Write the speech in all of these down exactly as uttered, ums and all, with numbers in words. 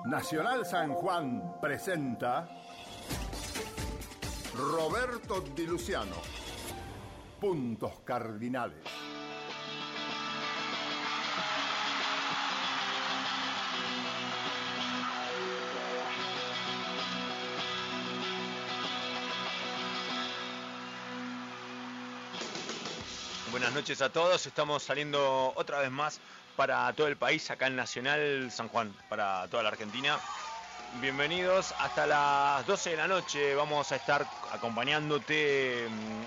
Nacional San Juan presenta Roberto Di Luciano, Puntos Cardinales. Buenas noches a todos, estamos saliendo otra vez más para todo el país, acá en Nacional San Juan, para toda la Argentina. Bienvenidos, hasta las doce de la noche vamos a estar acompañándote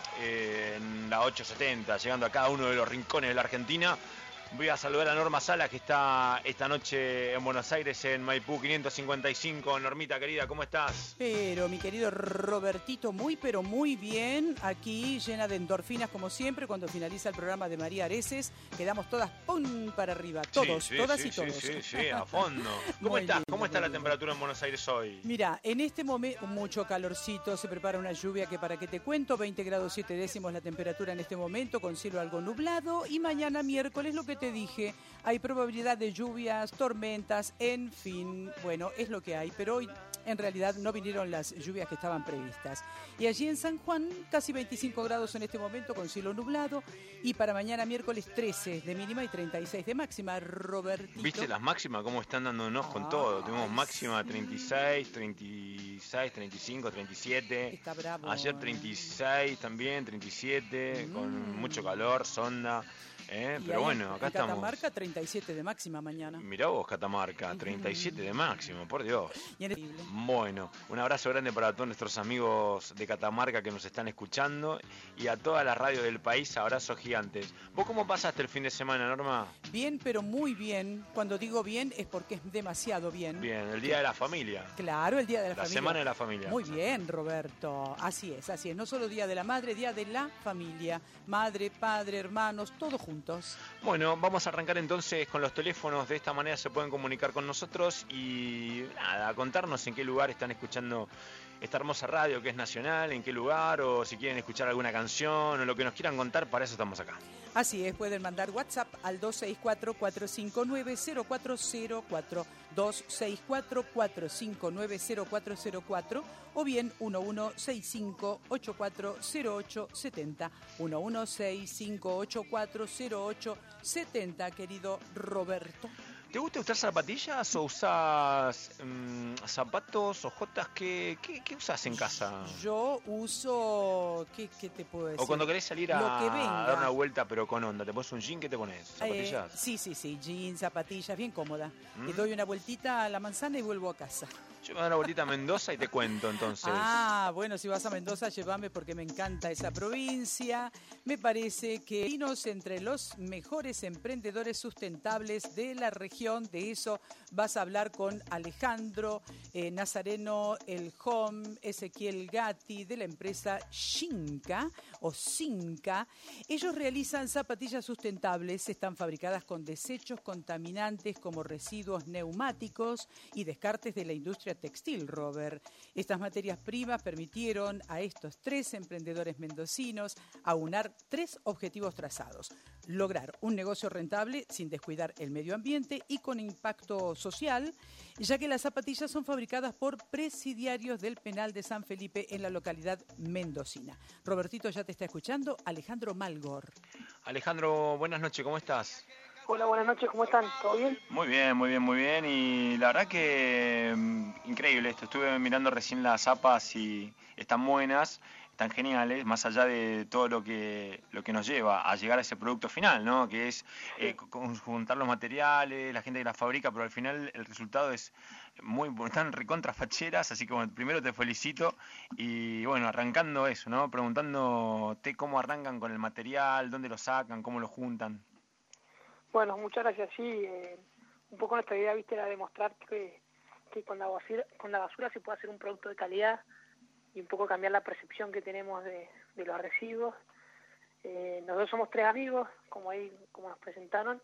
en la ochocientos setenta, llegando a cada uno de los rincones de la Argentina. Voy a saludar a Norma Salas, que está esta noche en Buenos Aires, en Maipú quinientos cincuenta y cinco. Normita querida, ¿cómo estás? Pero, mi querido Robertito, muy pero muy bien. Aquí, llena de endorfinas, como siempre, cuando finaliza el programa de María Areces, quedamos todas pum para arriba. Todos, sí, sí, todas sí, y todos. Sí, sí, sí, a fondo. ¿Cómo Muy estás? lindo, ¿Cómo está muy la lindo. temperatura en Buenos Aires hoy? Mira, en este momento mucho calorcito, se prepara una lluvia que para qué te cuento, veinte grados siete décimos la temperatura en este momento, con cielo algo nublado, y mañana miércoles, lo que te dije, hay probabilidad de lluvias, tormentas, en fin, bueno, es lo que hay, pero hoy en realidad no vinieron las lluvias que estaban previstas. Y allí en San Juan, casi veinticinco grados en este momento, con cielo nublado, y para mañana miércoles trece de mínima y treinta y seis de máxima, Robertito. ¿Viste las máximas cómo están dándonos con todo? Tenemos máxima treinta y seis, treinta y seis, treinta y cinco, treinta y siete. Está bravo. Ayer treinta y seis también, treinta y siete, Mm. con mucho calor, sonda. ¿eh? Y Pero ahí bueno, en, acá en estamos. Catamarca, treinta y siete de máxima mañana. Mirá vos, Catamarca, treinta y siete de máximo, por Dios. Y en el... Bueno, un abrazo grande para todos nuestros amigos de Catamarca que nos están escuchando y a todas las radios del país, abrazos gigantes. ¿Vos cómo pasaste el fin de semana, Norma? Bien, pero muy bien. Cuando digo bien es porque es demasiado bien. Bien, el Día de la Familia. Claro, el Día de la, La Familia. Semana de la Familia. Muy bien, Roberto. Así es, así es. No solo Día de la Madre, Día de la Familia. Madre, padre, hermanos, todos juntos. Bueno, vamos a arrancar entonces con los teléfonos. De esta manera se pueden comunicar con nosotros y nada, contarnos en qué lugar están escuchando esta hermosa radio que es nacional, en qué lugar, o si quieren escuchar alguna canción o lo que nos quieran contar, para eso estamos acá. Así es, pueden mandar WhatsApp al dos seis cuatro, cuatro cinco nueve, cero cuatro cero cuatro, dos seis cuatro, cuatro cinco nueve, cero cuatro cero cuatro, o bien uno uno seis cinco ocho cuatro cero ocho siete cero, uno uno seis cinco ocho cuatro cero ocho siete cero, querido Roberto. ¿Te gusta usar zapatillas o usas mmm, zapatos o jotas? ¿Qué, qué, qué usas en casa? Yo uso, ¿qué, qué te puedo decir? O cuando querés salir a, Lo que venga. a dar una vuelta pero con onda, ¿te pones un jean? ¿Qué te pones? ¿Zapatillas? Eh, sí, sí, sí, jeans, zapatillas, bien cómoda. ¿Mm? Le doy una vueltita a la manzana y vuelvo a casa. Yo me doy una vueltita a Mendoza y te cuento entonces. Ah, bueno, si vas a Mendoza, llévame porque me encanta esa provincia. Me parece que vinos entre los mejores emprendedores sustentables de la región. De eso vas a hablar con Alejandro eh, Nazareno, el Home, Ezequiel Gatti, de la empresa Shinka o Sinca. Ellos realizan zapatillas sustentables, están fabricadas con desechos contaminantes como residuos neumáticos y descartes de la industria textil, Robert. Estas materias primas permitieron a estos tres emprendedores mendocinos aunar tres objetivos trazados: lograr un negocio rentable sin descuidar el medio ambiente y con impacto social, ya que las zapatillas son fabricadas por presidiarios del penal de San Felipe en la localidad mendocina. Robertito ya te está escuchando, Alejandro Malgor. Alejandro, buenas noches, ¿cómo estás? Hola, buenas noches, ¿cómo están? ¿Todo bien? Muy bien, muy bien, muy bien. Y la verdad que mmm, increíble esto. Estuve mirando recién las zapas y están buenas, están geniales, más allá de todo lo que lo que nos lleva a llegar a ese producto final, ¿no? Que es eh, juntar los materiales, la gente que las fabrica, pero al final el resultado es muy bueno. Están recontra facheras, así que bueno, primero te felicito y bueno, arrancando eso, ¿no? Preguntándote cómo arrancan con el material, dónde lo sacan, cómo lo juntan. Bueno, muchas gracias. Sí, eh, un poco nuestra idea, viste, era demostrar que, que con la basura, con la basura se puede hacer un producto de calidad y un poco cambiar la percepción que tenemos de, de los residuos. Eh, nosotros somos tres amigos, como ahí como nos presentaron,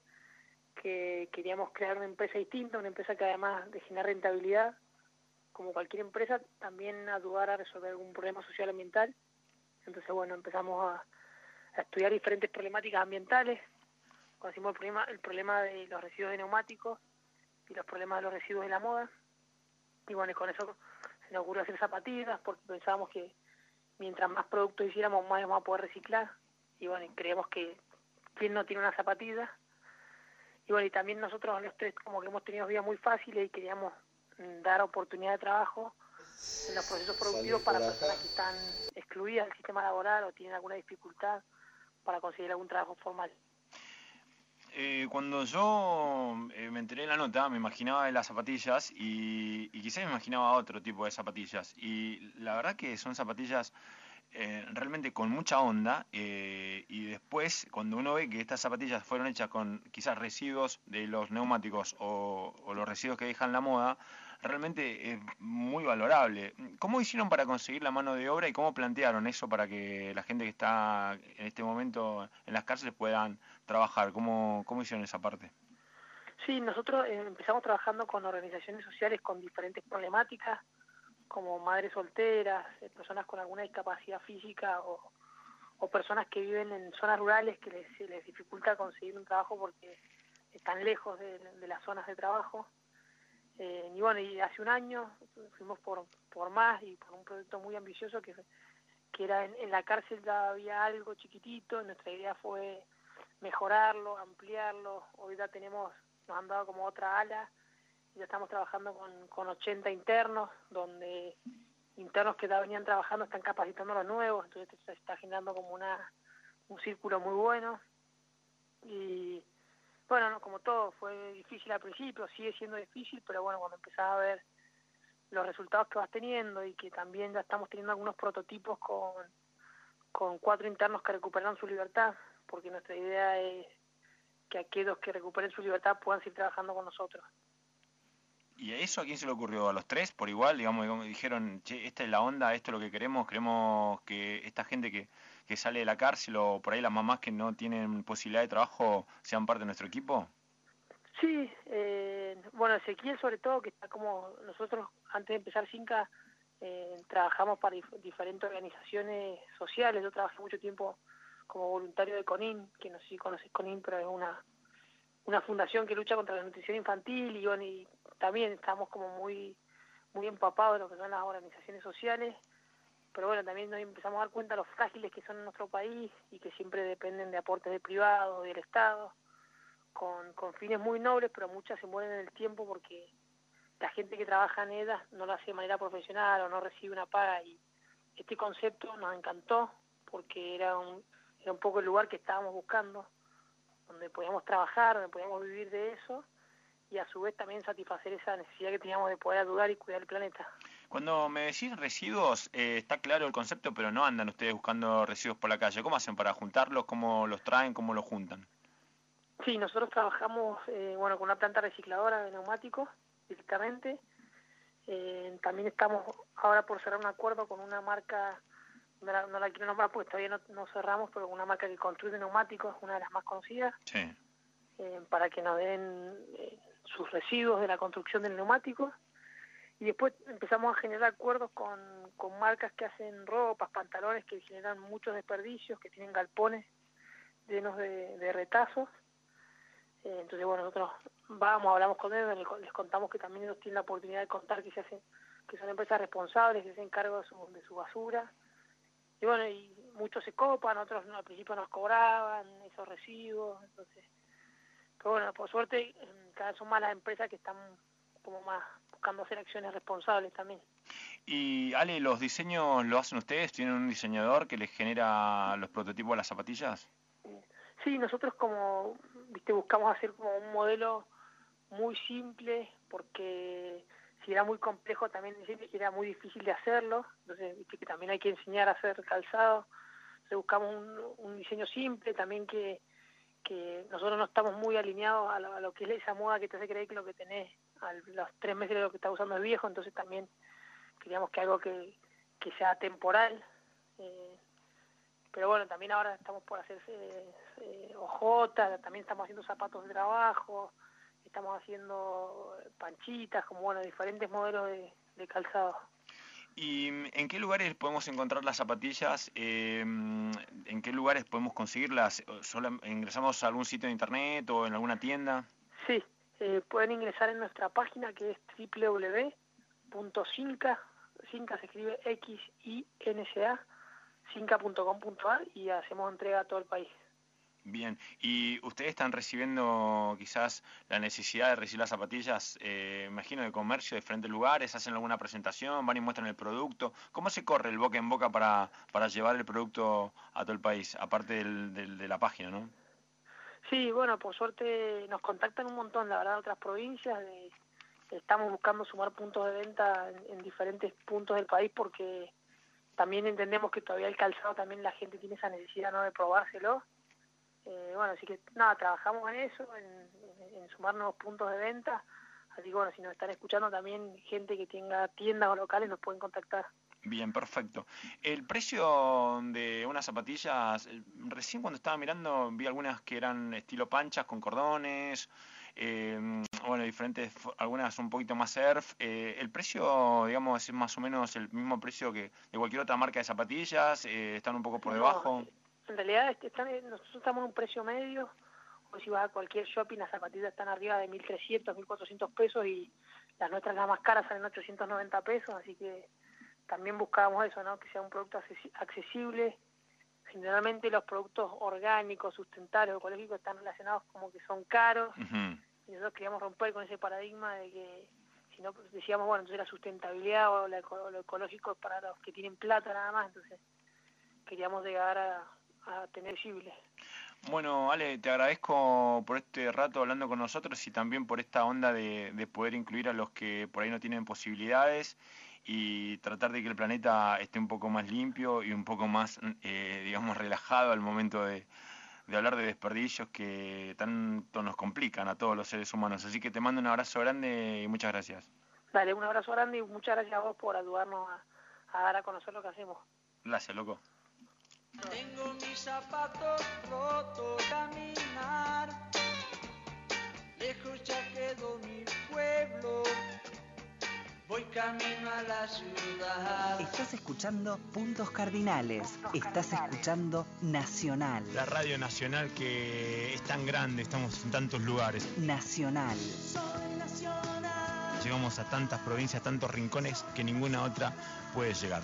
que queríamos crear una empresa distinta, una empresa que además de generar rentabilidad, como cualquier empresa, también ayudar a resolver algún problema social ambiental. Entonces, bueno, empezamos a, a estudiar diferentes problemáticas ambientales. Conocimos el problema, el problema de los residuos de neumáticos y los problemas de los residuos de la moda. y bueno, y con eso se nos ocurrió hacer zapatillas, porque pensábamos que mientras más productos hiciéramos, más íbamos a poder reciclar, y bueno, y creemos que quién no tiene una zapatilla. Y bueno, y también nosotros los tres como que hemos tenido vidas muy fáciles y queríamos mm, dar oportunidad de trabajo en los procesos productivos para personas que están excluidas del sistema laboral o tienen alguna dificultad para conseguir algún trabajo formal. Eh, cuando yo eh, me enteré de la nota, me imaginaba de las zapatillas y, y quizás me imaginaba otro tipo de zapatillas. Y la verdad que son zapatillas eh, realmente con mucha onda eh, y después cuando uno ve que estas zapatillas fueron hechas con quizás residuos de los neumáticos o, o los residuos que dejan la moda, realmente es muy valorable. ¿Cómo hicieron para conseguir la mano de obra y cómo plantearon eso para que la gente que está en este momento en las cárceles puedan trabajar? ¿Cómo, cómo hicieron esa parte? Sí, nosotros eh, empezamos trabajando con organizaciones sociales con diferentes problemáticas, como madres solteras, eh, personas con alguna discapacidad física o, o personas que viven en zonas rurales que les, les dificulta conseguir un trabajo porque están lejos de, de las zonas de trabajo. Eh, y bueno, y hace un año fuimos por, por más y por un proyecto muy ambicioso que, que era en, en la cárcel ya había algo chiquitito, nuestra idea fue mejorarlo, ampliarlo, hoy ya tenemos, nos han dado como otra ala, ya estamos trabajando con, con ochenta internos, donde internos que ya venían trabajando están capacitando a los nuevos, entonces se está generando como una un círculo muy bueno. Y bueno, no, como todo, fue difícil al principio, sigue siendo difícil, pero bueno, cuando empezás a ver los resultados que vas teniendo y que también ya estamos teniendo algunos prototipos con, con cuatro internos que recuperaron su libertad, porque nuestra idea es que aquellos que recuperen su libertad puedan seguir trabajando con nosotros. ¿Y a eso a quién se le ocurrió? ¿A los tres por igual? Digamos, digamos, dijeron, che, esta es la onda, esto es lo que queremos, queremos que esta gente que, que sale de la cárcel o por ahí las mamás que no tienen posibilidad de trabajo sean parte de nuestro equipo. Sí, eh, bueno, Ezequiel sobre todo, que está como nosotros antes de empezar Cinca eh, trabajamos para dif- diferentes organizaciones sociales. Yo trabajé mucho tiempo como voluntario de CONIN, que no sé si conoces CONIN, pero es una una fundación que lucha contra la nutrición infantil y, bueno, y también estamos como muy muy empapados de lo que son las organizaciones sociales, pero bueno, también nos empezamos a dar cuenta de los frágiles que son en nuestro país y que siempre dependen de aportes de privados, del Estado, con, con fines muy nobles, pero muchas se mueren en el tiempo porque la gente que trabaja en ellas no lo hace de manera profesional o no recibe una paga, y este concepto nos encantó porque era un, era un poco el lugar que estábamos buscando, donde podíamos trabajar, donde podíamos vivir de eso y a su vez también satisfacer esa necesidad que teníamos de poder ayudar y cuidar el planeta. Cuando me decís residuos, eh, está claro el concepto, pero no andan ustedes buscando residuos por la calle. ¿Cómo hacen para juntarlos? ¿Cómo los traen? ¿Cómo los juntan? Sí, nosotros trabajamos eh, bueno, con una planta recicladora de neumáticos directamente. Eh, también estamos ahora por cerrar un acuerdo con una marca, no la, no la quiero nombrar porque todavía no, no cerramos, pero una marca que construye neumáticos, una de las más conocidas, Sí. eh, para que nos den eh, sus residuos de la construcción del neumático. Y después empezamos a generar acuerdos con, con marcas que hacen ropas, pantalones, que generan muchos desperdicios, que tienen galpones llenos de, de retazos. Eh, entonces, bueno, nosotros vamos, hablamos con ellos, les, les contamos que también ellos tienen la oportunidad de contar que se hacen, que son empresas responsables, que se hacen cargo de su, de su basura. Y bueno, y muchos se copan, otros no, al principio nos cobraban esos residuos, entonces... Pero bueno, por suerte, cada vez son más las empresas que están como más buscando hacer acciones responsables también. Y Ale, ¿los diseños los hacen ustedes? ¿Tienen un diseñador que les genera los prototipos de las zapatillas? Sí, nosotros como, viste, buscamos hacer como un modelo muy simple, porque si era muy complejo también era muy difícil de hacerlo, entonces viste que también hay que enseñar a hacer calzado. Entonces buscamos un, un diseño simple también que, que nosotros no estamos muy alineados a lo, a lo que es esa moda que te hace creer que lo que tenés a los tres meses de lo que estás usando es viejo, entonces también queríamos que algo que, que sea temporal. Eh, pero bueno, también ahora estamos por hacer eh, eh, ojotas, también estamos haciendo zapatos de trabajo, estamos haciendo panchitas, como bueno, diferentes modelos de, de calzado. ¿Y en qué lugares podemos encontrar las zapatillas? Eh, ¿En qué lugares podemos conseguirlas? ¿Solo ingresamos a algún sitio de internet o en alguna tienda? Sí, eh, pueden ingresar en nuestra página que es doble u doble u doble u punto cinca, Cinca se escribe X I N C A, cinca punto com punto a r y hacemos entrega a todo el país. Bien, ¿y ustedes están recibiendo quizás la necesidad de recibir las zapatillas, eh, imagino, de comercio de diferentes lugares? ¿Hacen alguna presentación? ¿Van y muestran el producto? ¿Cómo se corre el boca en boca para, para llevar el producto a todo el país, aparte del, del, de la página, no? Sí, bueno, por suerte nos contactan un montón, la verdad, de otras provincias. De, estamos buscando sumar puntos de venta en, en diferentes puntos del país porque también entendemos que todavía el calzado también la gente tiene esa necesidad, ¿no?, de probárselo. Eh, bueno, así que nada, trabajamos en eso, en, en, en sumar nuevos puntos de venta. Así que bueno, si nos están escuchando también gente que tenga tiendas o locales nos pueden contactar. Bien, perfecto. El precio de unas zapatillas, recién cuando estaba mirando vi algunas que eran estilo panchas con cordones, eh, bueno, diferentes, algunas un poquito más surf. Eh, el precio, digamos, es más o menos el mismo precio que de cualquier otra marca de zapatillas, eh, están un poco por debajo. No, en realidad están, nosotros estamos en un precio medio. O si vas a cualquier shopping, las zapatillas están arriba de mil trescientos, mil cuatrocientos pesos y las nuestras, las más caras, salen ochocientos noventa pesos, así que también buscábamos eso, ¿no?, que sea un producto accesible. Generalmente los productos orgánicos, sustentables, ecológicos están relacionados como que son caros. Uh-huh. Y nosotros queríamos romper con ese paradigma de que, si no, pues decíamos, bueno, entonces la sustentabilidad o, la, o lo ecológico es para los que tienen plata nada más, entonces queríamos llegar a, a tener visible. Bueno, Ale, te agradezco por este rato hablando con nosotros y también por esta onda de, de poder incluir a los que por ahí no tienen posibilidades y tratar de que el planeta esté un poco más limpio y un poco más, eh, digamos, relajado al momento de, de hablar de desperdicios que tanto nos complican a todos los seres humanos. Así que te mando un abrazo grande y muchas gracias. Dale, un abrazo grande y muchas gracias a vos por ayudarnos a, a dar a conocer lo que hacemos. Gracias, loco. Tengo mis zapatos rotos, caminar, lejos ya quedó mi pueblo, voy camino a la ciudad. Estás escuchando Puntos Cardinales, estás escuchando Nacional. La radio nacional que es tan grande, estamos en tantos lugares. Nacional. Soy nacional. Llegamos a tantas provincias, tantos rincones que ninguna otra puede llegar.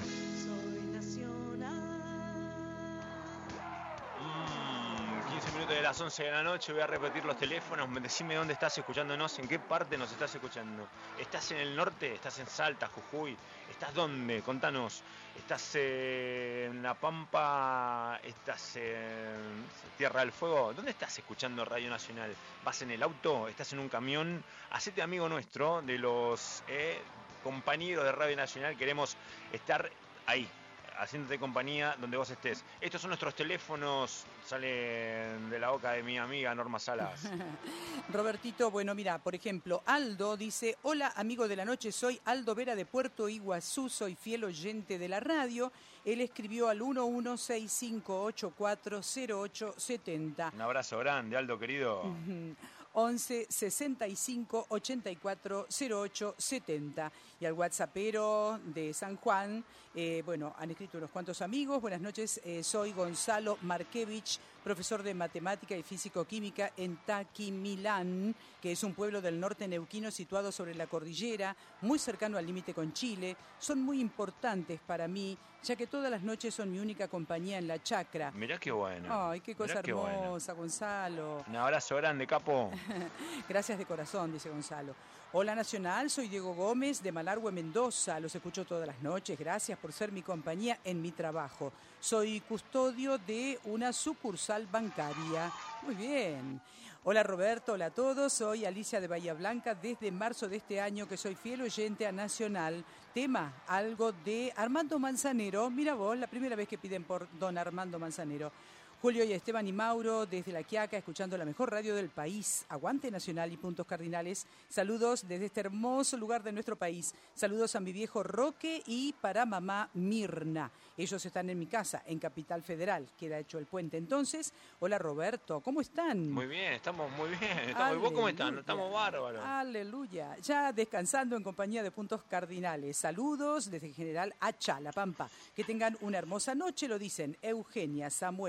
De las once de la noche, voy a repetir los teléfonos, decime dónde estás escuchándonos, en qué parte nos estás escuchando. ¿Estás en el norte? ¿Estás en Salta, Jujuy? ¿Estás dónde? Contanos. ¿Estás en La Pampa? ¿Estás en Tierra del Fuego? ¿Dónde estás escuchando Radio Nacional? ¿Vas en el auto? ¿Estás en un camión? Hacete amigo nuestro, de los eh, compañeros de Radio Nacional, queremos estar ahí, haciéndote compañía donde vos estés. Estos son nuestros teléfonos, salen de la boca de mi amiga Norma Salas. Robertito, bueno, mira, por ejemplo, Aldo dice: hola, amigo de la noche, soy Aldo Vera de Puerto Iguazú, soy fiel oyente de la radio. Él escribió al uno uno seis cinco ocho cuatro cero ocho siete cero. Un abrazo grande, Aldo, querido. once sesenta y cinco ochenta y cuatro cero ocho setenta. Y al WhatsAppero de San Juan, eh, bueno, han escrito unos cuantos amigos. Buenas noches, eh, soy Gonzalo Markevich, profesor de matemática y físico-química en Taquimilán, que es un pueblo del norte neuquino situado sobre la cordillera, muy cercano al límite con Chile. Son muy importantes para mí, ya que todas las noches son mi única compañía en la chacra. Mirá qué bueno. Ay, qué cosa Mirá hermosa, qué bueno. Gonzalo. Un abrazo grande, capo. Gracias de corazón, dice Gonzalo. Hola Nacional, soy Diego Gómez de Malargüe, Mendoza. Los escucho todas las noches. Gracias por ser mi compañía en mi trabajo. Soy custodio de una sucursal bancaria. Muy bien. Hola Roberto, hola a todos. Soy Alicia de Bahía Blanca desde marzo de este año, que soy fiel oyente a Nacional. Tema, algo de Armando Manzanero. Mira vos, la primera vez que piden por don Armando Manzanero. Julio y Esteban y Mauro desde La Quiaca, escuchando la mejor radio del país. Aguante Nacional y Puntos Cardinales. Saludos desde este hermoso lugar de nuestro país. Saludos a mi viejo Roque y para mamá Mirna. Ellos están en mi casa, en Capital Federal. Queda hecho el puente entonces. Hola Roberto, ¿cómo están? Muy bien, estamos muy bien. Estamos, ¿y vos cómo están? Estamos bárbaros. Aleluya. Ya descansando en compañía de Puntos Cardinales. Saludos desde General Hacha, La Pampa. Que tengan una hermosa noche, lo dicen Eugenia, Samuel y Lea.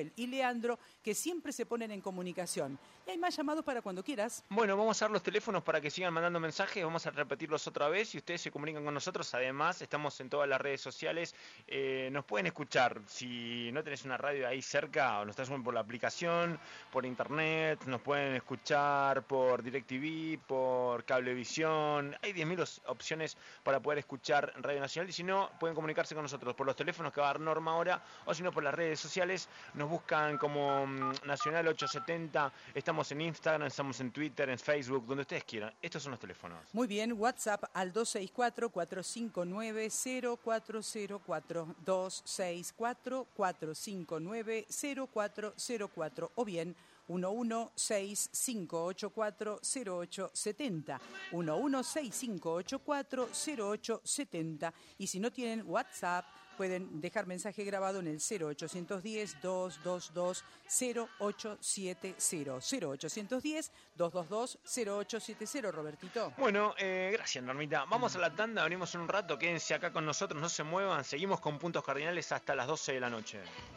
Leandro, que siempre se ponen en comunicación. Y hay más llamados para cuando quieras. Bueno, vamos a dar los teléfonos para que sigan mandando mensajes, vamos a repetirlos otra vez y ustedes se comunican con nosotros. Además, estamos en todas las redes sociales, eh, nos pueden escuchar. Si no tenés una radio ahí cerca, o nos estás por la aplicación, por internet, nos pueden escuchar por DirecTV, por Cablevisión. Hay diez mil opciones para poder escuchar Radio Nacional, y si no, pueden comunicarse con nosotros por los teléfonos que va a dar Norma ahora, o si no, por las redes sociales. Nos buscan como Nacional ochocientos setenta, estamos en Instagram, estamos en Twitter, en Facebook, donde ustedes quieran. Estos son los teléfonos. Muy bien, WhatsApp al dos seis cuatro, cuatro cinco nueve, cero cuatro cero cuatro, dos seis cuatro, cuatro cinco nueve, cero cuatro cero cuatro, o bien uno uno seis cinco ocho cuatro cero ocho siete cero, uno uno seis cinco ocho cuatro cero ocho siete cero, y si no tienen WhatsApp, pueden dejar mensaje grabado en el cero ochocientos diez, doscientos veintidós, cero ocho siete cero, cero ochocientos diez, doscientos veintidós, cero ocho siete cero, Robertito. Bueno, eh, gracias, Normita. Vamos a la tanda, venimos en un rato, quédense acá con nosotros, no se muevan, seguimos con Puntos Cardinales hasta las doce de la noche.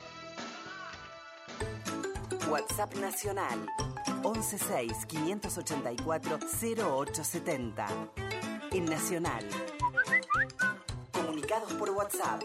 WhatsApp Nacional once seis, quinientos ochenta y cuatro, cero ocho setenta. En Nacional. Comunicados por WhatsApp.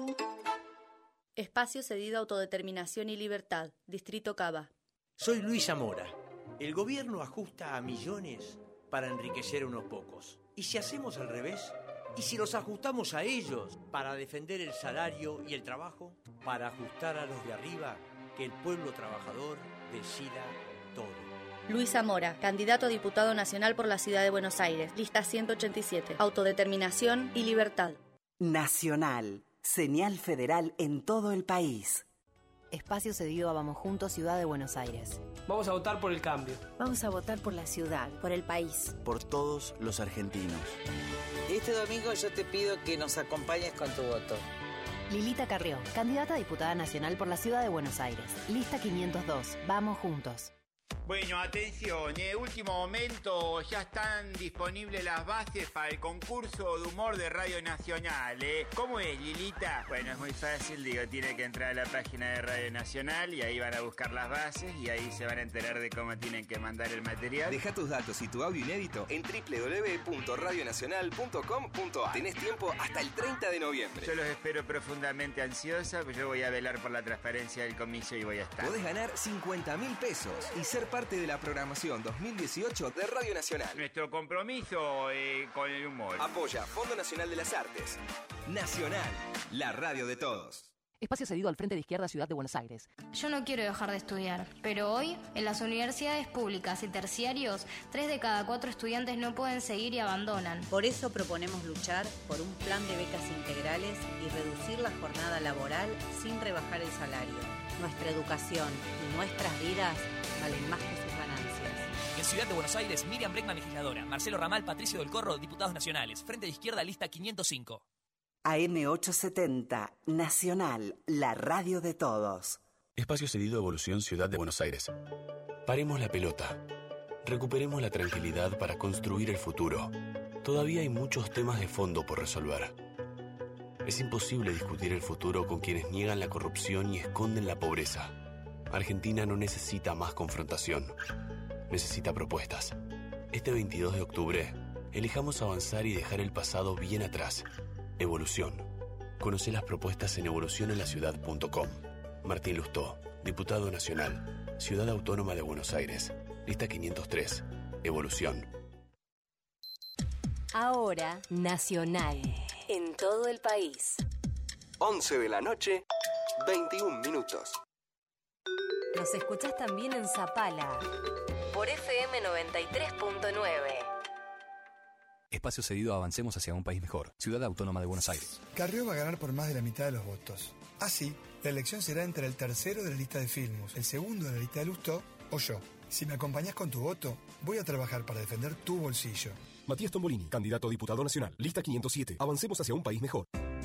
Espacio cedido a autodeterminación y libertad, Distrito Cava. Soy Luis Zamora. El gobierno ajusta a millones para enriquecer a unos pocos. ¿Y si hacemos al revés? ¿Y si los ajustamos a ellos para defender el salario y el trabajo? Para ajustar a los de arriba, que el pueblo trabajador decida todo. Luis Zamora, candidato a diputado nacional por la Ciudad de Buenos Aires, lista ciento ochenta y siete, autodeterminación y libertad. Nacional, señal federal en todo el país. Espacio cedido a Vamos Juntos, Ciudad de Buenos Aires. Vamos a votar por el cambio. Vamos a votar por la ciudad, por el país. Por todos los argentinos. Este domingo yo te pido que nos acompañes con tu voto. Lilita Carrió, candidata a diputada nacional por la Ciudad de Buenos Aires. Lista quinientos dos. Vamos juntos. Bueno, atención, en eh, último momento ya están disponibles las bases para el concurso de humor de Radio Nacional, ¿eh? ¿Cómo es, Lilita? Bueno, es muy fácil, digo, tiene que entrar a la página de Radio Nacional y ahí van a buscar las bases y ahí se van a enterar de cómo tienen que mandar el material. Deja tus datos y tu audio inédito en doble u doble u doble u punto radio nacional punto com punto a r. Tenés tiempo hasta el treinta de noviembre. Yo los espero profundamente ansiosa, pues yo voy a velar por la transparencia del comicio y voy a estar. Podés ganar cincuenta mil pesos y ser parte de la programación dos mil dieciocho de Radio Nacional. Nuestro compromiso eh, con el humor. Apoya Fondo Nacional de las Artes. Nacional, la radio de todos. Espacio cedido al Frente de Izquierda, Ciudad de Buenos Aires. Yo no quiero dejar de estudiar, pero hoy, en las universidades públicas y terciarios, tres de cada cuatro estudiantes no pueden seguir y abandonan. Por eso proponemos luchar por un plan de becas integrales y reducir la jornada laboral sin rebajar el salario. Nuestra educación y nuestras vidas valen más que sus ganancias. En Ciudad de Buenos Aires, Miriam Bregman, legisladora. Marcelo Ramal, Patricio del Corro, diputados nacionales. Frente de Izquierda, lista quinientos cinco. A M ochocientos setenta, Nacional, la radio de todos. Espacio cedido Evolución Ciudad de Buenos Aires. Paremos la pelota. Recuperemos la tranquilidad para construir el futuro. Todavía hay muchos temas de fondo por resolver. Es imposible discutir el futuro con quienes niegan la corrupción y esconden la pobreza. Argentina no necesita más confrontación. Necesita propuestas. Este veintidós de octubre, elijamos avanzar y dejar el pasado bien atrás. Evolución. Conoce las propuestas en evolución en la ciudad punto com. Martín Lustó, diputado nacional, Ciudad Autónoma de Buenos Aires, lista quinientos tres. Evolución. Ahora, Nacional. En todo el país. once de la noche, veintiún minutos. Nos escuchás también en Zapala. Por F M noventa y tres punto nueve. Espacio cedido a Avancemos hacia un país mejor. Ciudad Autónoma de Buenos Aires. Carrió va a ganar por más de la mitad de los votos. Así, la elección será entre el tercero de la lista de Filmus, el segundo de la lista de Lustó o yo. Si me acompañás con tu voto, voy a trabajar para defender tu bolsillo. Matías Tombolini, candidato a diputado nacional. Lista quinientos siete. Avancemos hacia un país mejor.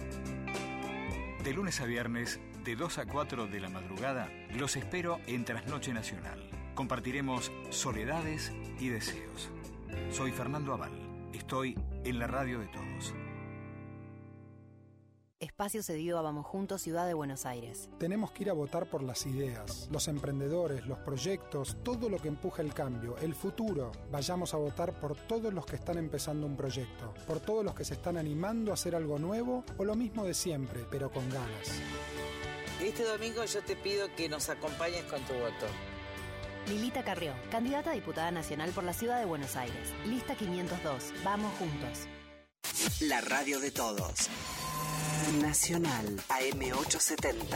De lunes a viernes, de dos a cuatro de la madrugada, los espero en Trasnoche Nacional. Compartiremos soledades y deseos. Soy Fernando Aval. Estoy en la radio de todos. Espacio cedido a Vamos Juntos, Ciudad de Buenos Aires. Tenemos que ir a votar por las ideas, los emprendedores, los proyectos, todo lo que empuja el cambio, el futuro. Vayamos a votar por todos los que están empezando un proyecto, por todos los que se están animando a hacer algo nuevo o lo mismo de siempre, pero con ganas. Este domingo yo te pido que nos acompañes con tu voto. Lilita Carrió, candidata a diputada nacional por la Ciudad de Buenos Aires. Lista quinientos dos. Vamos juntos. La radio de todos. Nacional A M ochocientos setenta.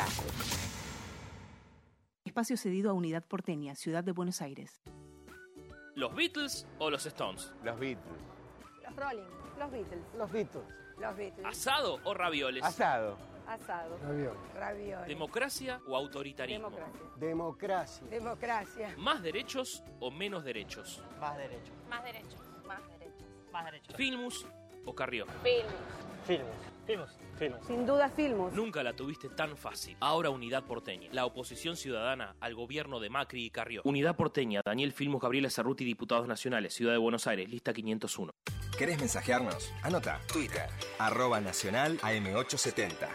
Espacio cedido a Unidad Porteña, Ciudad de Buenos Aires. ¿Los Beatles o los Stones? Los Beatles. Los Rolling. Los Beatles. Los Beatles. Los Beatles. ¿Asado o ravioles? Asado. Asado. Ravioles. Ravioles. ¿Democracia o autoritarismo? Democracia. Democracia. Democracia. ¿Más derechos o menos derechos? Más derechos. Más derechos. Más derechos. Más derechos. ¿Filmus o Carrió? Filmus. Filmus. Filmus. Filmus. Sin duda Filmus. Nunca la tuviste tan fácil. Ahora Unidad Porteña, la oposición ciudadana al gobierno de Macri y Carrió. Unidad Porteña, Daniel Filmus, Gabriela Cerruti, diputados nacionales, Ciudad de Buenos Aires, lista quinientos uno. ¿Querés mensajearnos? Anota. Twitter, arroba nacional A M ochocientos setenta.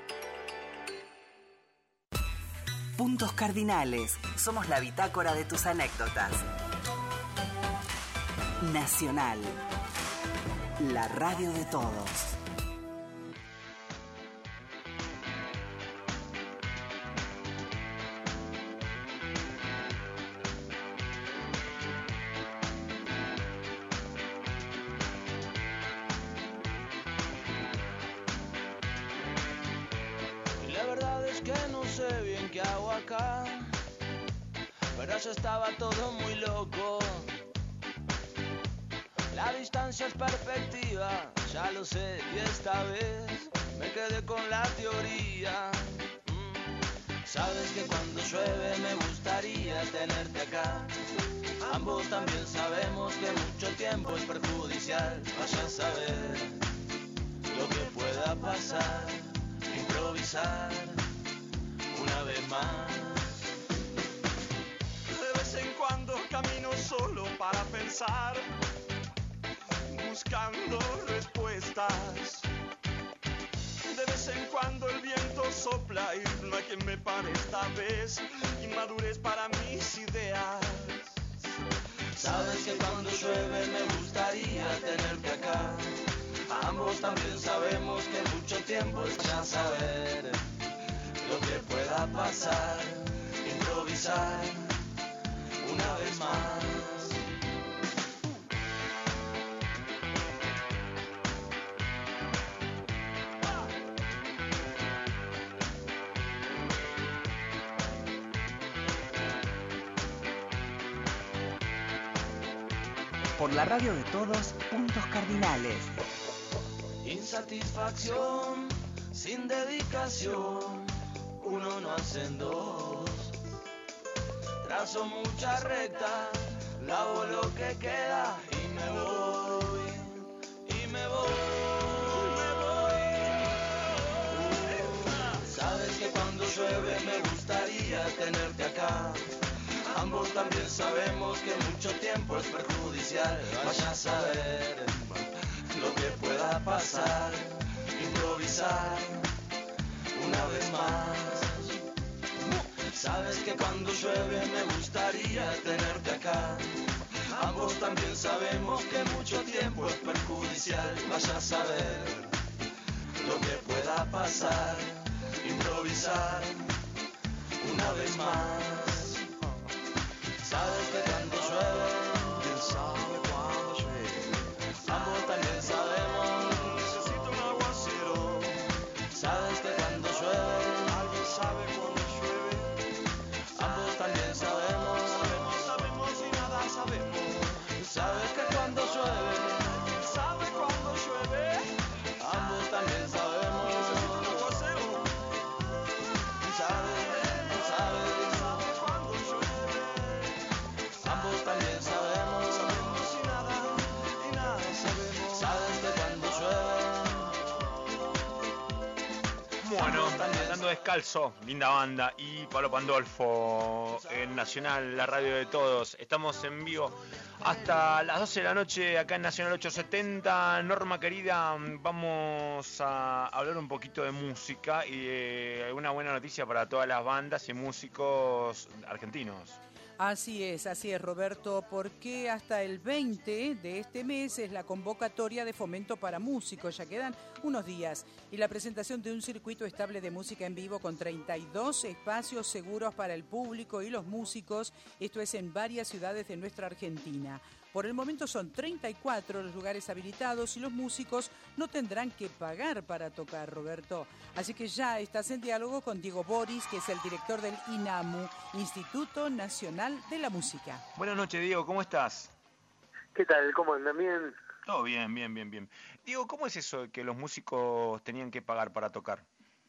Puntos cardinales. Somos la bitácora de tus anécdotas. Nacional. La radio de todos. La verdad es que no sé bien qué hago acá, pero ya estaba todo muy loco. La distancia es perspectiva, ya lo sé, y esta vez me quedé con la teoría. Mm. Sabes que cuando llueve me gustaría tenerte acá. Ambos también sabemos que mucho tiempo es perjudicial. Vaya a saber lo que pueda pasar. Improvisar una vez más. De vez en cuando camino solo para pensar, buscando respuestas. De vez en cuando el viento sopla y no hay quien me pare esta vez. Inmadurez para mis ideas. Sabes que cuando llueve me gustaría tenerte acá. Ambos también sabemos que mucho tiempo es ya saber lo que pueda pasar. Improvisar una vez más. Por la radio de todos, puntos cardinales. Insatisfacción sin dedicación, uno no hacen dos. Trazo mucha recta, lavo lo que queda y me voy, y me voy, me voy. Sabes que cuando llueve me gustaría tenerte acá. Ambos también sabemos que mucho tiempo es perjudicial. Vaya a saber lo que pueda pasar. Improvisar una vez más. Sabes que cuando llueve me gustaría tenerte acá. Ambos también sabemos que mucho tiempo es perjudicial. Vaya a saber lo que pueda pasar. Improvisar una vez más. Sabes que cuando llueve, ¿quién sabe cuándo llueve? Ambos también sabemos, necesito un aguacero. Sabes que cuando llueve, alguien sabe cuándo llueve. Ambos también sabemos, sabemos, sabemos y nada sabemos. Sabes que cuando llueve, ¿quién sabe cuándo llueve? Ambos también sabemos, necesito un aguacero. Sabes, sabes. Ambos también sabemos, sabemos y nada, y nada sabemos. Sabes que cuando llueve, Bueno, andando descalzo, linda banda, y Pablo Pandolfo en Nacional, la radio de todos. Estamos en vivo hasta las doce de la noche acá en Nacional ochocientos setenta. Norma querida, vamos a hablar un poquito de música y de alguna buena noticia para todas las bandas y músicos argentinos. Así es, así es, Roberto, porque hasta el veinte de este mes es la convocatoria de fomento para músicos, ya quedan unos días, y la presentación de un circuito estable de música en vivo con treinta y dos espacios seguros para el público y los músicos, esto es en varias ciudades de nuestra Argentina. Por el momento son treinta y cuatro los lugares habilitados y los músicos no tendrán que pagar para tocar, Roberto. Así que ya estás en diálogo con Diego Boris, que es el director del INAMU, Instituto Nacional de la Música. Buenas noches, Diego, ¿cómo estás? ¿Qué tal? ¿Cómo andan? ¿Bien? Todo bien, bien, bien, bien. Diego, ¿cómo es eso de que los músicos tenían que pagar para tocar?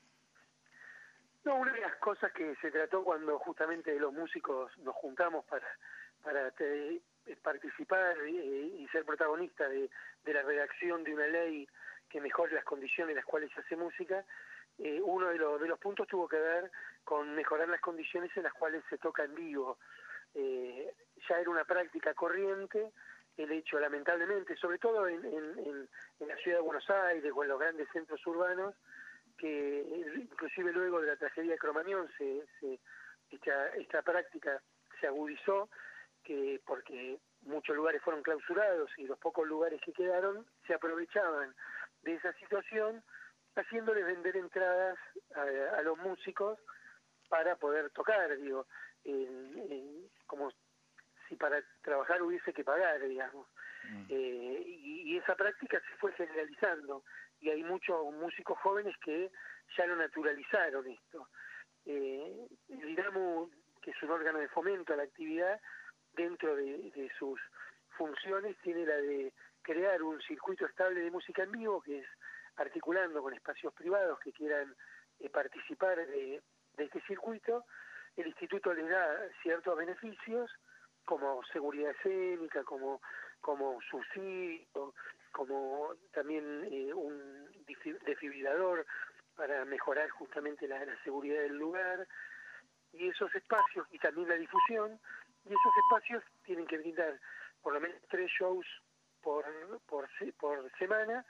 No, una de las cosas que se trató cuando justamente los músicos nos juntamos para, para te, participar y, y ser protagonistas de, de la redacción de una ley que mejore las condiciones en las cuales se hace música, eh, uno de, lo, de los puntos tuvo que ver con mejorar las condiciones en las cuales se toca en vivo. Eh, ya era una práctica corriente el hecho, lamentablemente, sobre todo en, en, en, en la ciudad de Buenos Aires o en los grandes centros urbanos, que inclusive luego de la tragedia de Cromañón se, se, esta, esta práctica se agudizó, que porque muchos lugares fueron clausurados y los pocos lugares que quedaron se aprovechaban de esa situación, haciéndoles vender entradas a, a los músicos para poder tocar, digo, en, en, como si para trabajar hubiese que pagar, digamos. Mm. Eh, y, y esa práctica se fue generalizando, y hay muchos músicos jóvenes que ya lo naturalizaron esto. Eh, el INAMU, que es un órgano de fomento a la actividad, dentro de, de sus funciones tiene la de crear un circuito estable de música en vivo, que es articulando con espacios privados que quieran eh, participar de, de este circuito. El instituto les da ciertos beneficios, como seguridad escénica, como, como subsidio, como también eh, un desfibrilador para mejorar justamente la, la seguridad del lugar, y esos espacios, y también la difusión, y esos espacios tienen que brindar por lo menos tres shows por, por, por semana,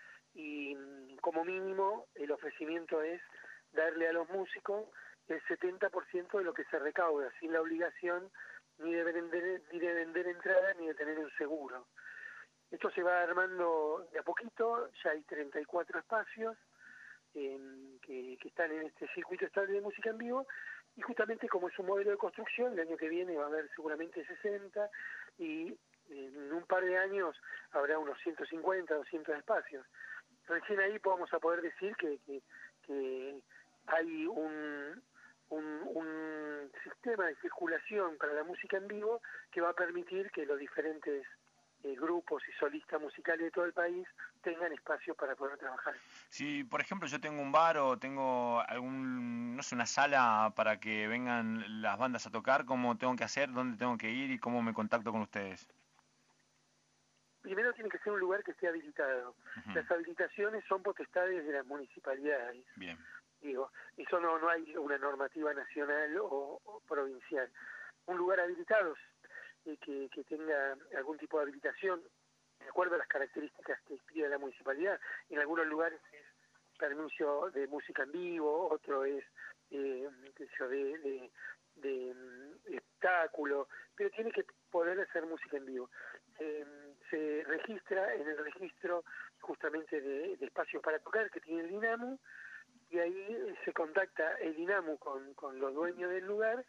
y como mínimo el ofrecimiento es darle a los músicos el setenta por ciento de lo que se recauda, sin la obligación ni de vender, ni de vender entradas ni de tener un seguro. Esto se va armando de a poquito, ya hay treinta y cuatro espacios eh, que, que están en este circuito estable de música en vivo, y justamente como es un modelo de construcción, el año que viene va a haber seguramente sesenta, y en un par de años habrá unos ciento cincuenta, doscientos espacios. Recién ahí vamos a poder decir que, que, que hay un, un, un sistema de circulación para la música en vivo que va a permitir que los diferentes eh, grupos y solistas musicales de todo el país tengan espacios para poder trabajar. Si, por ejemplo, yo tengo un bar o tengo algún, no sé, una sala para que vengan las bandas a tocar, ¿cómo tengo que hacer? ¿Dónde tengo que ir? ¿Y cómo me contacto con ustedes? Primero tiene que ser un lugar que esté habilitado. Uh-huh. Las habilitaciones son potestades de las municipalidades. Bien. Digo, eso no, no hay una normativa nacional o, o provincial. Un lugar habilitado eh, que, que tenga algún tipo de habilitación, de acuerdo a las características que pide la municipalidad. En algunos lugares es permiso de música en vivo, otro es eh, de, de, de, de espectáculo, pero tiene que poder hacer música en vivo. Eh, se registra en el registro justamente de, de espacios para tocar que tiene el INAMU, y ahí se contacta el INAMU con, con los dueños del lugar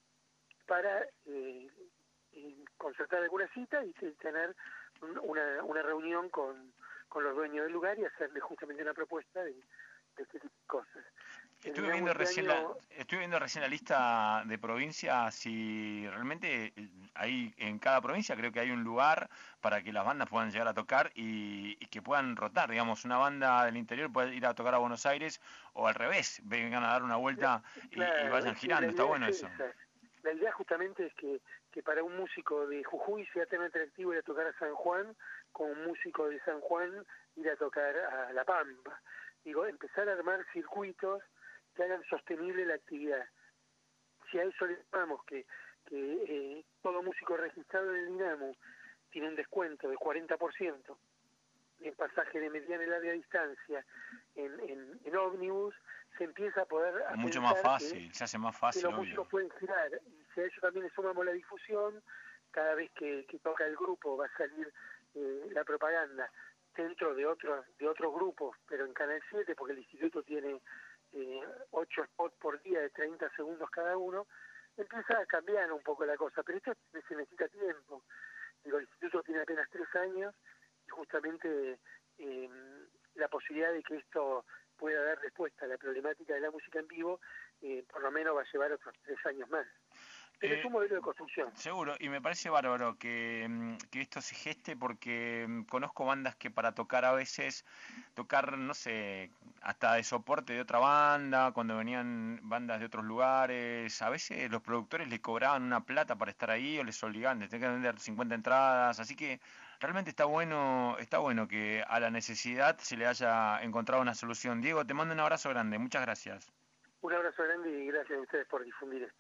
para eh, eh, concertar alguna cita y tener una, una reunión con, con los dueños del lugar y hacerle justamente una propuesta de, de este tipo de cosas. Estuve viendo, recién año... la, estuve viendo recién la lista de provincias y realmente hay en cada provincia creo que hay un lugar para que las bandas puedan llegar a tocar y, y que puedan rotar, digamos, una banda del interior puede ir a tocar a Buenos Aires o al revés, vengan a dar una vuelta y, claro, y vayan girando, está bueno eso. Esa. La idea justamente es que, que para un músico de Jujuy sea tan atractivo ir a tocar a San Juan como un músico de San Juan ir a tocar a La Pampa. digo, empezar a armar circuitos que hagan sostenible la actividad. Si a eso le sumamos que, que eh, todo músico registrado en el Dinamo tiene un descuento de cuarenta por ciento en pasaje de mediana y larga distancia, en, en, en ómnibus, se empieza a poder... A mucho más fácil, que, se hace más fácil, que los obvio. músicos pueden girar. Y si a eso también le sumamos la difusión, cada vez que, que toca el grupo va a salir eh, la propaganda dentro de otros de otros grupos, pero en Canal siete, porque el instituto tiene eh, ocho spots por día de treinta segundos cada uno, empieza a cambiar un poco la cosa, pero esto se necesita tiempo. Digo, el instituto tiene apenas tres años y justamente eh, la posibilidad de que esto pueda dar respuesta a la problemática de la música en vivo, eh, por lo menos va a llevar otros tres años más. Pero eh, es un modelo de construcción. Seguro, y me parece bárbaro que, que esto se geste, porque conozco bandas que para tocar a veces, tocar, no sé, hasta de soporte de otra banda, cuando venían bandas de otros lugares, a veces los productores le cobraban una plata para estar ahí o les obligaban, tenían que vender cincuenta entradas, así que realmente está bueno, está bueno que a la necesidad se le haya encontrado una solución. Diego, te mando un abrazo grande, muchas gracias. Un abrazo grande y gracias a ustedes por difundir esto.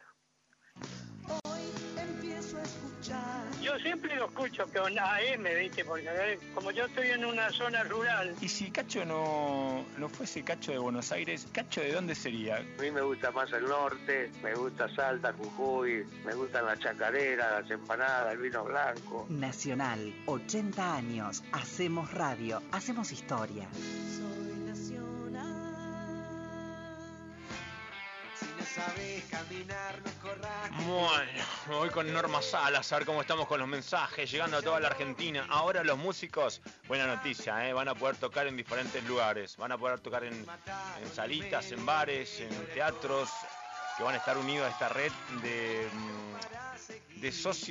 Yo siempre lo escucho con A M, ¿viste? Porque como yo estoy en una zona rural. Y si Cacho no, no fuese Cacho de Buenos Aires, ¿Cacho de dónde sería? A mí me gusta más el norte, me gusta Salta, Jujuy, me gustan las chacareras, las empanadas, el vino blanco. Nacional, ochenta años, hacemos radio, hacemos historia. Soy nacional. Si no sabes caminar, no corras. Bueno, me voy con Norma Salas a ver cómo estamos con los mensajes, llegando a toda la Argentina. Ahora los músicos, buena noticia, ¿eh? Van a poder tocar en diferentes lugares. Van a poder tocar en, en salitas, en bares, en teatros, que van a estar unidos a esta red de, de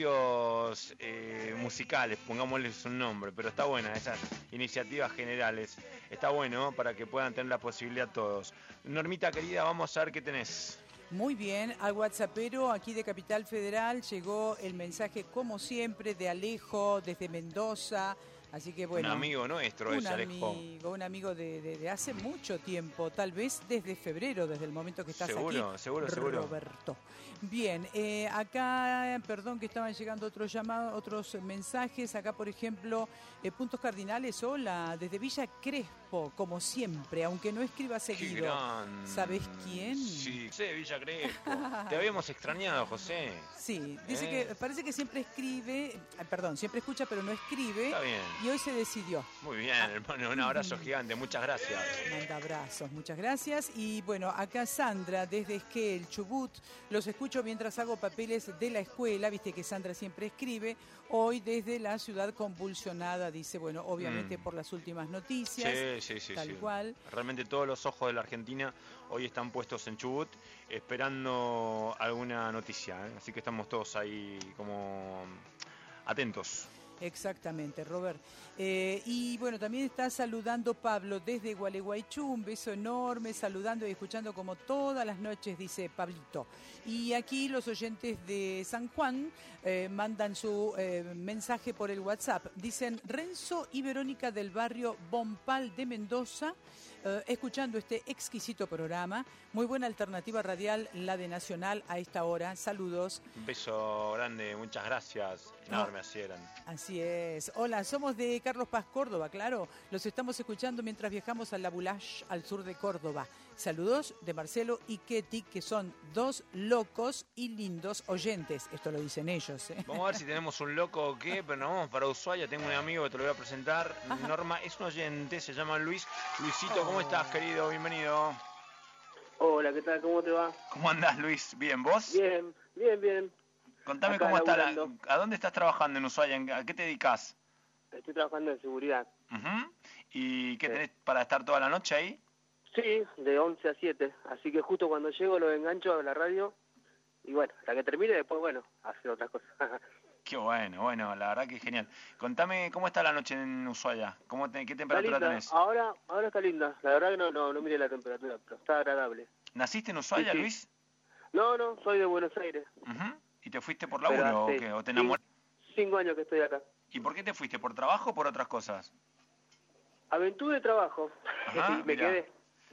socios eh, musicales, pongámosles un nombre. Pero está buena, esas iniciativas generales. Está bueno, ¿no? Para que puedan tener la posibilidad todos. Normita querida, vamos a ver qué tenés. Muy bien, al WhatsAppero aquí de Capital Federal llegó el mensaje, como siempre, de Alejo desde Mendoza. Así que bueno, un amigo nuestro un es Alejo. Amigo, un amigo de, de, de hace mucho tiempo, tal vez desde febrero, desde el momento que estás seguro, aquí. Seguro, seguro, Roberto. Bien, eh, acá, perdón que estaban llegando otros llamados, otros mensajes. Acá, por ejemplo, eh, Puntos Cardinales, hola, desde Villa Crespo, como siempre, aunque no escriba seguido. Qué gran... ¿Sabes quién? Sí, José de Villa Crespo. Te habíamos extrañado, José. Sí, dice ¿Eh? que parece que siempre escribe, perdón, siempre escucha pero no escribe. Está bien. Y hoy se decidió. Muy bien, hermano, un abrazo gigante, muchas gracias. Manda abrazos, muchas gracias. Y bueno, acá Sandra, desde Esquel, Chubut, los escucho mientras hago papeles de la escuela, viste que Sandra siempre escribe, hoy desde la ciudad convulsionada, dice, bueno, obviamente mm. por las últimas noticias, sí, sí, sí, tal sí. cual. Realmente todos los ojos de la Argentina hoy están puestos en Chubut, esperando alguna noticia, ¿eh? Así que estamos todos ahí como atentos. Exactamente, Robert. Eh, y bueno, también está saludando Pablo desde Gualeguaychú, un beso enorme, saludando y escuchando como todas las noches, dice Pablito. Y aquí los oyentes de San Juan eh, mandan su eh, mensaje por el WhatsApp. Dicen Renzo y Verónica del barrio Bompal de Mendoza, eh, escuchando este exquisito programa. Muy buena alternativa radial, la de Nacional a esta hora. Saludos. Un beso grande, muchas gracias. Enorme, así eran. Así es. Hola, somos de Carlos Paz, Córdoba, claro. Los estamos escuchando mientras viajamos a La Boulache, al sur de Córdoba. Saludos de Marcelo y Ketty, que son dos locos y lindos oyentes. Esto lo dicen ellos, ¿eh? Vamos a ver si tenemos un loco o qué, pero nos vamos para Ushuaia. Tengo un amigo que te lo voy a presentar. Ajá. Norma es un oyente, se llama Luis. Luisito, ¿cómo oh. estás, querido? Bienvenido. Hola, ¿qué tal? ¿Cómo te va? ¿Cómo andás, Luis? ¿Bien, vos? Bien, bien, bien. Contame acá cómo está la, ¿a dónde estás trabajando en Ushuaia? ¿A qué te dedicas? Estoy trabajando en seguridad. Uh-huh. ¿Y qué tenés para estar toda la noche ahí? Sí, de once a siete. Así que justo cuando llego lo engancho a la radio y bueno, la que termine después, bueno, hacer otras cosas. Qué bueno, bueno, la verdad que genial. Contame cómo está la noche en Ushuaia, ¿Cómo te, ¿qué temperatura tenés? Ahora, ahora está linda, la verdad que no, no, no mire la temperatura, pero está agradable. ¿Naciste en Ushuaia, sí, sí. Luis? No, no, soy de Buenos Aires. Uh-huh. ¿Y te fuiste por laburo o qué? ¿O te enamoraste? Cinco, cinco años que estoy acá. ¿Y por qué te fuiste? ¿Por trabajo o por otras cosas? Aventura de trabajo. Ajá, me mirá. quedé.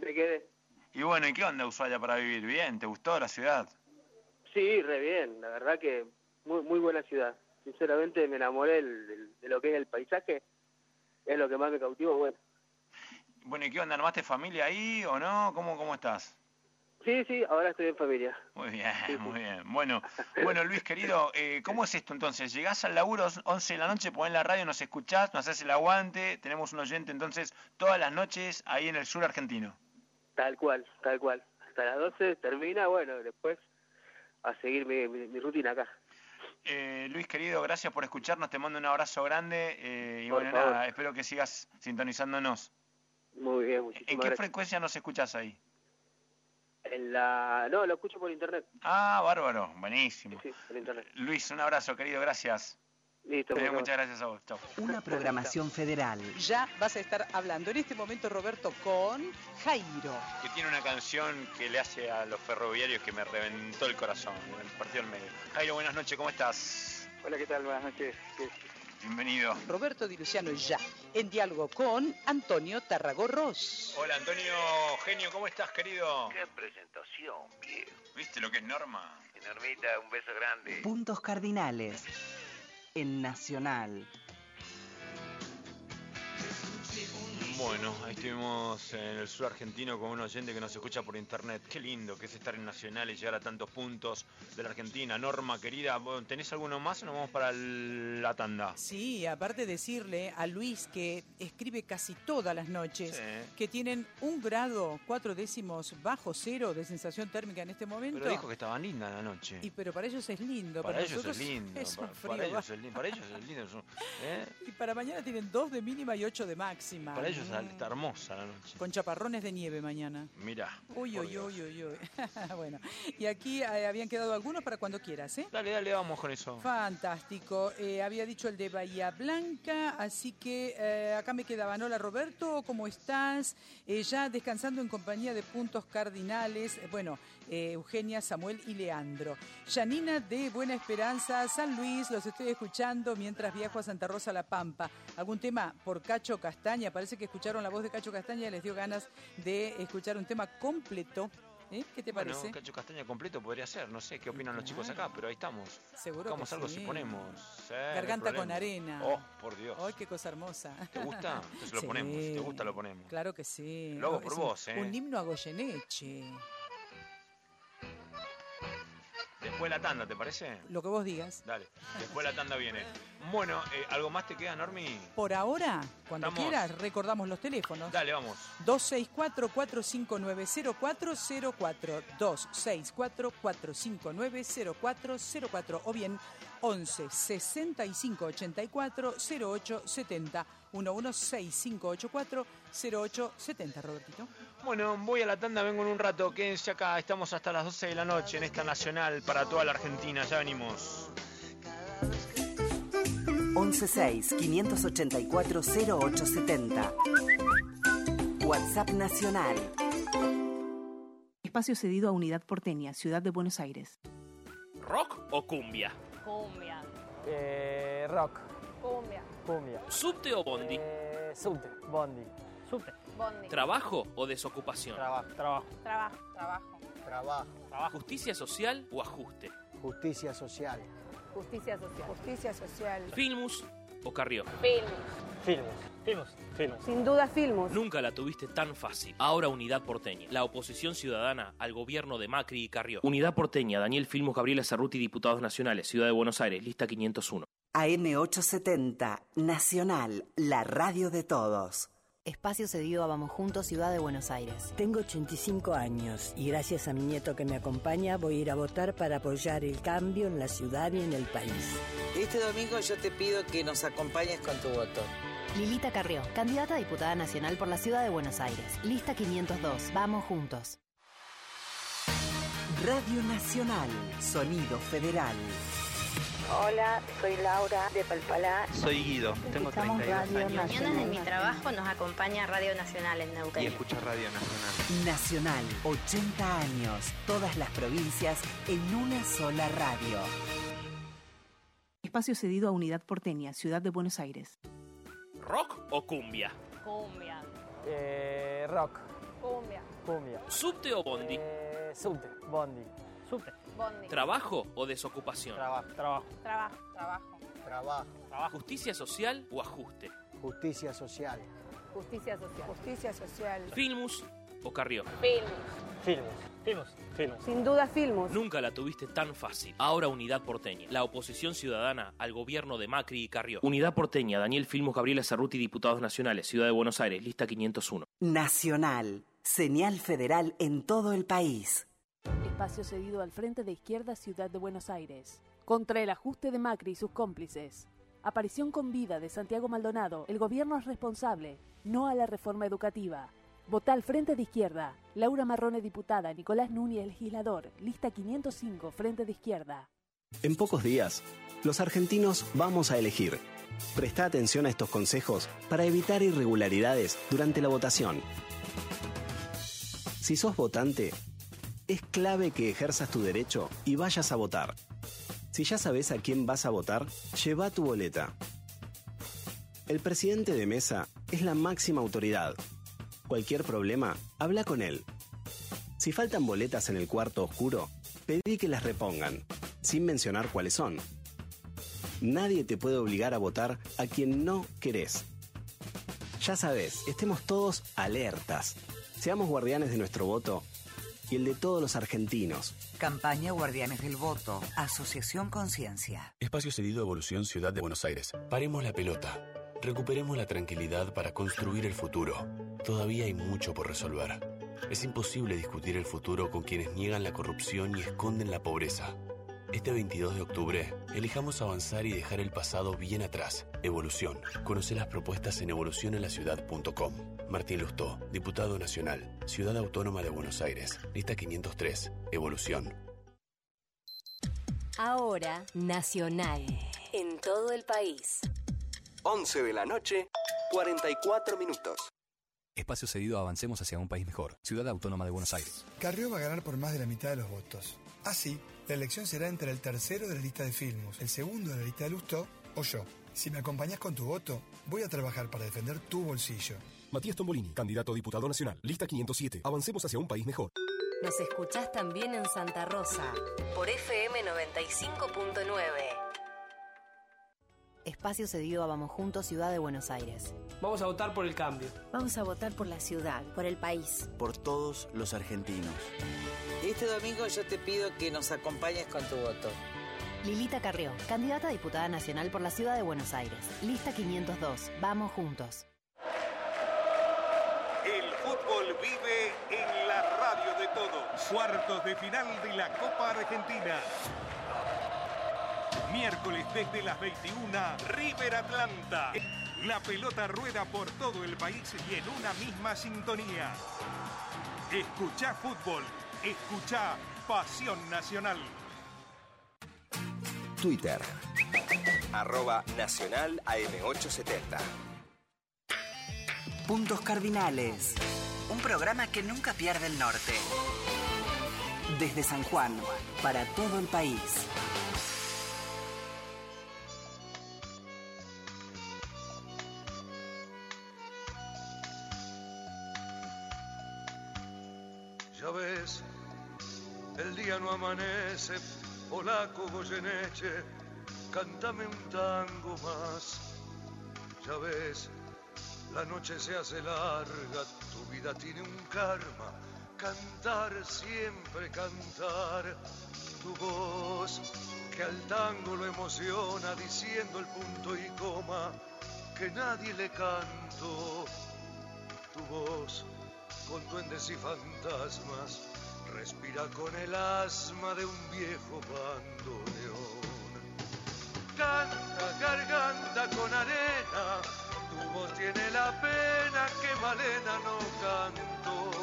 me quedé. Y bueno, ¿y qué onda Ushuaia para vivir? ¿Bien? ¿Te gustó la ciudad? Sí, re bien, la verdad que muy muy buena ciudad. Sinceramente me enamoré del, del, de lo que es el paisaje, es lo que más me cautivó, bueno. Bueno, ¿y qué onda? ¿Armaste familia ahí o no? ¿Cómo, cómo estás? Sí, sí, ahora estoy en familia. Muy bien, sí, muy sí. bien. Bueno, bueno Luis querido, eh, ¿cómo es esto entonces? Llegás al laburo once de la noche, ponés la radio, nos escuchás, nos haces el aguante, tenemos un oyente entonces todas las noches ahí en el sur argentino. Tal cual, tal cual. Hasta las doce termina, bueno, después a seguir mi, mi, mi rutina acá. Eh, Luis querido, gracias por escucharnos, te mando un abrazo grande eh, y por bueno, favor. nada, espero que sigas sintonizándonos. Muy bien, muchísimas ¿En qué gracias. frecuencia nos escuchás ahí? En la... No, lo escucho por internet. Ah, bárbaro, buenísimo. Sí, sí, por internet. Luis, un abrazo querido, gracias. Listo. Eh, muchas gracias a vos, chao. Una programación federal. Ya vas a estar hablando en este momento, Roberto, con Jairo. Que tiene una canción que le hace a los ferroviarios que me reventó el corazón, me partió el medio. Jairo, buenas noches, ¿cómo estás? Hola, ¿qué tal? Buenas noches. ¿Qué? Bienvenido. Roberto Di Luciano ya, en diálogo con Antonio Tarragorros. Hola, Antonio, genio, ¿cómo estás, querido? Qué presentación, viejo. ¿Viste lo que es Norma? Normita, un beso grande. Puntos cardinales. En Nacional. Bueno, ahí estuvimos en el sur argentino con un oyente que nos escucha por internet. Qué lindo que es estar en Nacional y llegar a tantos puntos de la Argentina. Norma, querida, ¿tenés alguno más o nos vamos para la tanda? Sí, aparte decirle a Luis que escribe casi todas las noches, sí. que tienen un grado, cuatro décimos bajo cero de sensación térmica en este momento. Pero dijo que estaba linda la noche. Y pero para ellos es lindo. Para, para ellos nosotros es lindo. Es un para, frío, para, ellos es lindo para ellos es lindo. ¿Eh? Y para mañana tienen dos de mínima y ocho de máxima. Para ellos está hermosa la noche. Con chaparrones de nieve mañana. Mirá. Uy, uy, uy, uy, uy. Bueno, y aquí eh, habían quedado algunos para cuando quieras, ¿eh? Dale, dale, vamos con eso. Fantástico. Eh, había dicho el de Bahía Blanca, así que eh, acá me quedaban. Hola, Roberto, ¿cómo estás? Eh, ya descansando en compañía de puntos cardinales. Eh, bueno, eh, Eugenia, Samuel y Leandro. Janina de Buena Esperanza, San Luis, los estoy escuchando mientras viajo a Santa Rosa La Pampa. ¿Algún tema por Cacho Castaña? Parece que escucharon la voz de Cacho Castaña y les dio ganas de escuchar un tema completo. ¿Eh? ¿Qué te parece? Bueno, Cacho Castaña completo podría ser, no sé qué opinan los chicos acá, pero ahí estamos. Seguro Buscamos que algo sí. si ponemos. ¿eh? Garganta no con arena. Oh, por Dios. ¡Ay, qué cosa hermosa! ¿Te gusta? Entonces lo Sí. ponemos. ¿Te gusta? Lo ponemos. Claro que sí. Lo hago por Es vos, un, ¿eh? Un himno a Goyeneche. Después la tanda, ¿te parece? Lo que vos digas. Dale. Después la tanda viene. Bueno, eh, ¿algo más te queda, Normi? Por ahora, cuando Estamos. quieras, recordamos los teléfonos. Dale, vamos. dos seis cuatro, cuatro cinco nueve, cero cuatro cero cuatro, dos seis cuatro, cuatro cinco nueve, cero cuatro cero cuatro o bien once sesenta y cinco ochenta y cuatro cero ocho setenta, uno uno seis cinco ocho cuatro cero ocho setenta, Robertito. Bueno, voy a la tanda, vengo en un rato. Quédense acá, estamos hasta las doce de la noche en esta nacional para toda la Argentina. Ya venimos. once seis quinientos ochenta y cuatro cero ocho setenta. WhatsApp Nacional. Espacio cedido a Unidad Porteña, Ciudad de Buenos Aires. ¿Rock o cumbia? Cumbia. Eh, rock. Cumbia. Cumbia. ¿Subte o bondi? Eh, subte. Bondi. Subte. Bondi. ¿Trabajo o desocupación? Trabajo. Trabajo. Trabajo. Trabajo. Trabajo. Trabajo. ¿Justicia social o ajuste? Justicia social. Justicia social. Justicia social. ¿Filmus o Carrió? Filmus. Filmus. Filmus. Filmus. Sin duda, Filmus. Nunca la tuviste tan fácil. Ahora Unidad Porteña, la oposición ciudadana al gobierno de Macri y Carrió. Unidad Porteña, Daniel Filmus, Gabriela Cerruti, diputados nacionales, Ciudad de Buenos Aires, lista quinientos uno. A M ochocientos setenta, Nacional, la radio de todos. Espacio cedido a Vamos Juntos, Ciudad de Buenos Aires. Tengo ochenta y cinco años y gracias a mi nieto que me acompaña voy a ir a votar para apoyar el cambio en la ciudad y en el país. Este domingo yo te pido que nos acompañes con tu voto. Lilita Carrió, candidata a diputada nacional por la Ciudad de Buenos Aires. Lista quinientos dos. Vamos juntos. Radio Nacional, sonido federal. Hola, soy Laura de Palpalá. Soy Guido, tengo treinta y dos años. Mañana en mi trabajo nos acompaña Radio Nacional en Neuquén. Y escucho Radio Nacional. Nacional, ochenta años, todas las provincias en una sola radio. Espacio cedido a Unidad Porteña, Ciudad de Buenos Aires. ¿Rock o cumbia? Cumbia. Eh, rock. Cumbia. Cumbia. ¿Subte o bondi? Eh, subte. Bondi. Subte. Bondi. ¿Trabajo o desocupación? Trabajo. Trabajo. Trabajo. Trabajo. Trabajo. Trabajo. ¿Justicia social o ajuste? Justicia social. Justicia social. Justicia social. ¿Filmus o Carrió? Filmus. Filmus. Filmus. Filmus. Sin duda Filmus. Nunca la tuviste tan fácil. Ahora Unidad Porteña, la oposición ciudadana al gobierno de Macri y Carrió. Unidad Porteña, Daniel Filmus, Gabriela Cerruti, diputados nacionales, Ciudad de Buenos Aires, lista quinientos uno. Nacional, señal federal en todo el país. Espacio cedido al Frente de Izquierda Ciudad de Buenos Aires. Contra el ajuste de Macri y sus cómplices. Aparición con vida de Santiago Maldonado. El gobierno es responsable, no a la reforma educativa. Votá al Frente de Izquierda. Laura Marrone, diputada. Nicolás Núñez, legislador. Lista quinientos cinco, Frente de Izquierda. En pocos días, los argentinos vamos a elegir. Presta atención a estos consejos para evitar irregularidades durante la votación. Si sos votante, es clave que ejerzas tu derecho y vayas a votar. Si ya sabes a quién vas a votar, lleva tu boleta. El presidente de mesa es la máxima autoridad. Cualquier problema, habla con él. Si faltan boletas en el cuarto oscuro, pedí que las repongan, sin mencionar cuáles son. Nadie te puede obligar a votar a quien no querés. Ya sabes, estemos todos alertas. Seamos guardianes de nuestro voto y el de todos los argentinos. Campaña Guardianes del Voto. Asociación Conciencia. Espacio cedido Evolución Ciudad de Buenos Aires. Paremos la pelota. Recuperemos la tranquilidad para construir el futuro. Todavía hay mucho por resolver. Es imposible discutir el futuro con quienes niegan la corrupción y esconden la pobreza. Este veintidós de octubre, elijamos avanzar y dejar el pasado bien atrás. Evolución. Conoce las propuestas en evolución en la ciudad punto com. Martín Lustó, diputado nacional, Ciudad Autónoma de Buenos Aires, lista quinientos tres. Evolución. Ahora, Nacional. En todo el país. once de la noche, cuarenta y cuatro minutos. Espacio cedido a Avancemos hacia un país mejor. Ciudad Autónoma de Buenos Aires. Carrió va a ganar por más de la mitad de los votos. Así, la elección será entre el tercero de la lista de Filmus, el segundo de la lista de Lustó o yo. Si me acompañás con tu voto, voy a trabajar para defender tu bolsillo. Matías Tombolini, candidato a diputado nacional, lista quinientos siete. Avancemos hacia un país mejor. Nos escuchás también en Santa Rosa, por F M noventa y cinco punto nueve. Espacio cedido a Vamos Juntos, Ciudad de Buenos Aires. Vamos a votar por el cambio. Vamos a votar por la ciudad, por el país. Por todos los argentinos. Este domingo yo te pido que nos acompañes con tu voto. Lilita Carrió, candidata a diputada nacional por la Ciudad de Buenos Aires. Lista quinientos dos. Vamos juntos. El fútbol vive en la radio de todos. Cuartos de final de la Copa Argentina. Miércoles desde las veintiuna, River Atlanta. La pelota rueda por todo el país y en una misma sintonía. Escuchá fútbol, escuchá Pasión Nacional. Twitter. Arroba Nacional A M ochocientos setenta. Puntos Cardinales. Un programa que nunca pierde el norte. Desde San Juan, para todo el país. Ya ves, el día no amanece, polaco Goyeneche, cántame un tango más. Ya ves, la noche se hace larga, tu vida tiene un karma, cantar siempre cantar. Tu voz que al tango lo emociona, diciendo el punto y coma que nadie le cantó. Tu voz con duendes y fantasmas, respira con el asma de un viejo bandoneón. Canta garganta con arena, tu voz tiene la pena que Malena no cantó.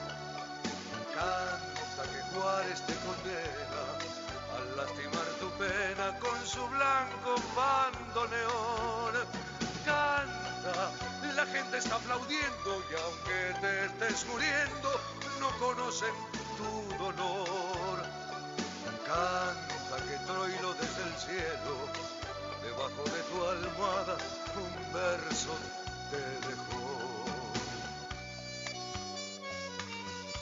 Canta que Juárez te condena al lastimar tu pena con su blanco bandoneón. Canta, la gente está aplaudiendo y aunque te estés muriendo, no conocen tu dolor. Canta que Troilo desde el cielo, debajo de tu almohada, un verso te dejó.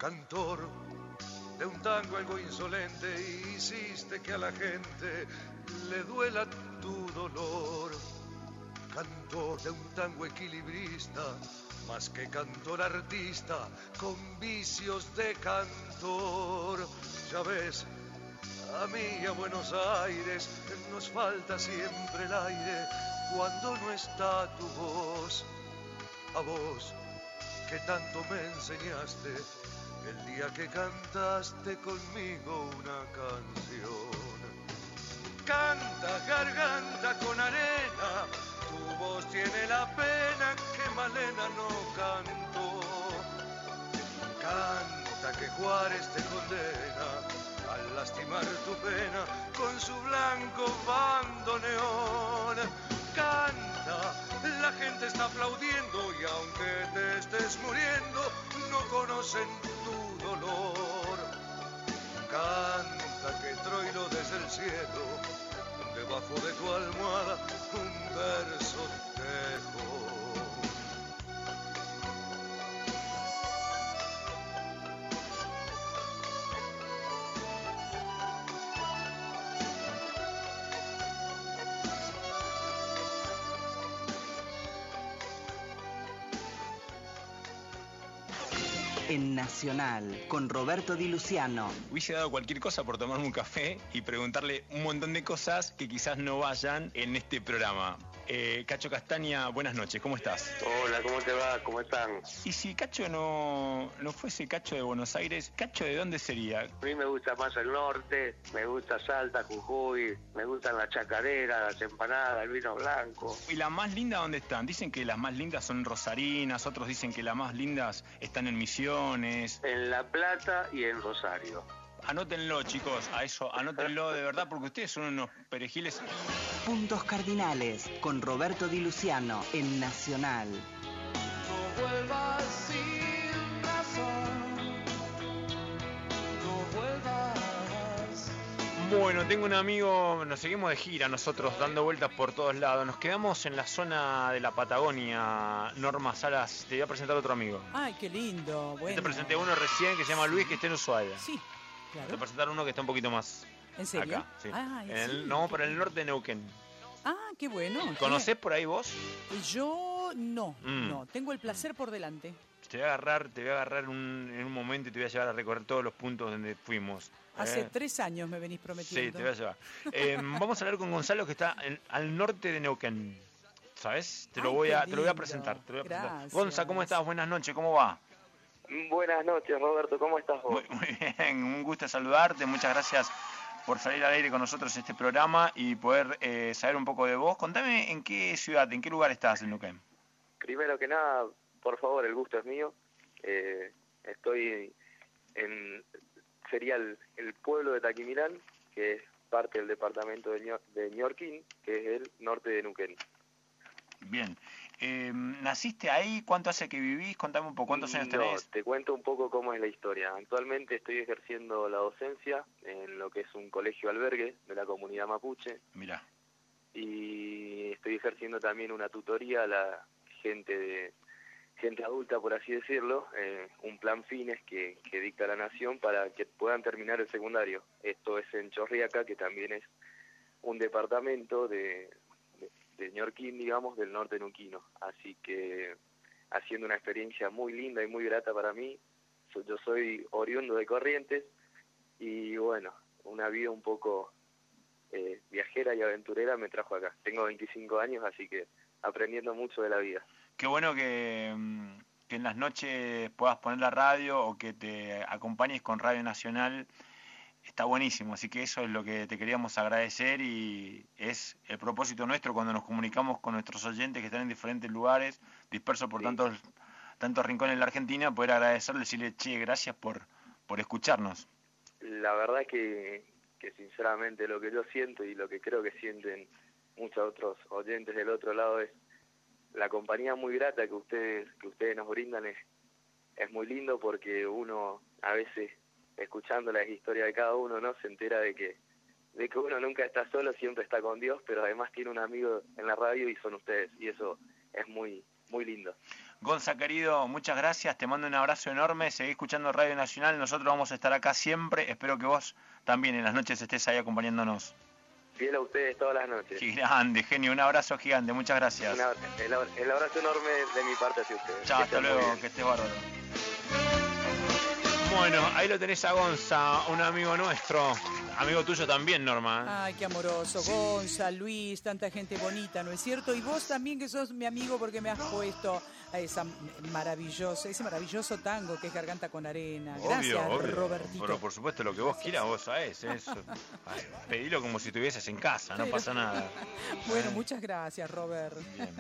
cantor de un tango algo insolente, hiciste que a la gente le duela tu dolor. Cantor de un tango equilibrista, más que cantor artista, con vicios de cantor. Ya ves, a mí y a Buenos Aires nos falta siempre el aire cuando no está tu voz. A vos que tanto me enseñaste el día que cantaste conmigo una canción. Canta garganta con arena, tu voz tiene la pena que Malena no cantó. Canta que Juárez te condena al lastimar tu pena con su blanco bandoneón. Canta, la gente está aplaudiendo y aunque te estés muriendo, no conocen tu dolor. Canta que Troilo desde el cielo, debajo de tu almohada, un verso te dejó. En Nacional, con Roberto Di Luciano. Hubiese dado cualquier cosa por tomarme un café y preguntarle un montón de cosas que quizás no vayan en este programa. Eh, Cacho Castaña, buenas noches, ¿cómo estás? Hola, ¿cómo te va? ¿Cómo están? Y si Cacho no, no fuese Cacho de Buenos Aires, ¿Cacho de dónde sería? A mí me gusta más el norte, me gusta Salta, Jujuy, me gustan las chacareras, las empanadas, el vino blanco. ¿Y la más linda dónde están? Dicen que las más lindas son rosarinas, otros dicen que las más lindas están en Misiones. En La Plata y en Rosario. Anótenlo, chicos, a eso, anótenlo de verdad, porque ustedes son unos perejiles. Puntos Cardinales, con Roberto Di Luciano, en Nacional. No vuelvas sin razón, no vuelvas. Bueno, tengo un amigo, nos seguimos de gira nosotros, dando vueltas por todos lados. Nos quedamos en la zona de la Patagonia. Norma Salas, te voy a presentar otro amigo. Ay, qué lindo, bueno. Te presenté uno recién que se llama Luis, que está en Ushuaia. Sí, claro. Te voy a presentar uno que está un poquito más ¿En serio? acá. Sí. Ah, en el, sí. no, para el norte de Neuquén. Ah, qué bueno. ¿Conocés por ahí vos? Yo no, Mm. no. Tengo el placer por delante. Te voy a agarrar, te voy a agarrar un- en un momento y te voy a llevar a recorrer todos los puntos donde fuimos. Hace ¿eh? tres años me venís Sí, prometiendo. te voy a llevar. Eh, vamos a hablar con Gonzalo, que está en- al norte de Neuquén. ¿Sabes? Te lo Ay, voy qué a, te lo voy a lindo. presentar. Te lo voy a presentar. Gracias. Gonza, ¿cómo estás? Buenas noches, ¿cómo va? Buenas noches, Roberto, ¿cómo estás vos? Muy, muy bien, un gusto saludarte. Muchas gracias por salir al aire con nosotros en este programa y poder eh, saber un poco de vos. Contame en qué ciudad, en qué lugar estás en Neuquén. Primero que nada, por favor, el gusto es mío. Eh, estoy en, sería el, el pueblo de Taquimilán, que es parte del departamento de, Ñor, de Ñorquín, que es el norte de Neuquén. Bien. Eh, ¿Naciste ahí? ¿Cuánto hace que vivís? Contame un poco, ¿cuántos años No, tenés? te cuento un poco cómo es la historia. Actualmente estoy ejerciendo la docencia en lo que es un colegio albergue de la comunidad mapuche. Mirá. Y estoy ejerciendo también una tutoría a la gente de gente adulta, por así decirlo, eh, un plan fines que, que dicta la nación para que puedan terminar el secundario. Esto es en Chorriaca, que también es un departamento de, de, de Ñorquín, digamos, del norte neuquino. Así que haciendo una experiencia muy linda y muy grata para mí. So- Yo soy oriundo de Corrientes y bueno, una vida un poco eh, viajera y aventurera me trajo acá. Tengo veinticinco años, así que aprendiendo mucho de la vida. Qué bueno que, mm, que en las noches puedas poner la radio o que te acompañes con Radio Nacional. Está buenísimo, así que eso es lo que te queríamos agradecer y es el propósito nuestro cuando nos comunicamos con nuestros oyentes que están en diferentes lugares, dispersos por Sí. tantos, tantos rincones de la Argentina, poder agradecerles y decirle, che, gracias por, por escucharnos. La verdad que, que sinceramente lo que yo siento y lo que creo que sienten muchos otros oyentes del otro lado es la compañía muy grata que ustedes que ustedes nos brindan. Es, es muy lindo porque uno a veces, escuchando las historias de cada uno, no se entera de que de que uno nunca está solo, siempre está con Dios, pero además tiene un amigo en la radio y son ustedes, y eso es muy muy lindo. Gonza, querido, muchas gracias, te mando un abrazo enorme, seguí escuchando Radio Nacional, nosotros vamos a estar acá siempre, espero que vos también en las noches estés ahí acompañándonos. Fiel a ustedes todas las noches. Qué grande, genio, un abrazo gigante, muchas gracias. Una, el, el abrazo enorme de mi parte hacia ustedes. Chao, hasta luego, que estés bárbaro. Bueno, ahí lo tenés a Gonza, un amigo nuestro, amigo tuyo también, Norma. Ay, qué amoroso, Gonza, Luis, tanta gente bonita, ¿no es cierto? Y vos también que sos mi amigo porque me has puesto a esa maravillosa, ese maravilloso tango que es Garganta con Arena. Gracias, obvio, obvio. Robertito. Pero por supuesto, lo que vos quieras, vos sabés, eso. Ay, pedilo como si estuvieses en casa, no Pero... pasa nada. Bueno, muchas gracias, Robert.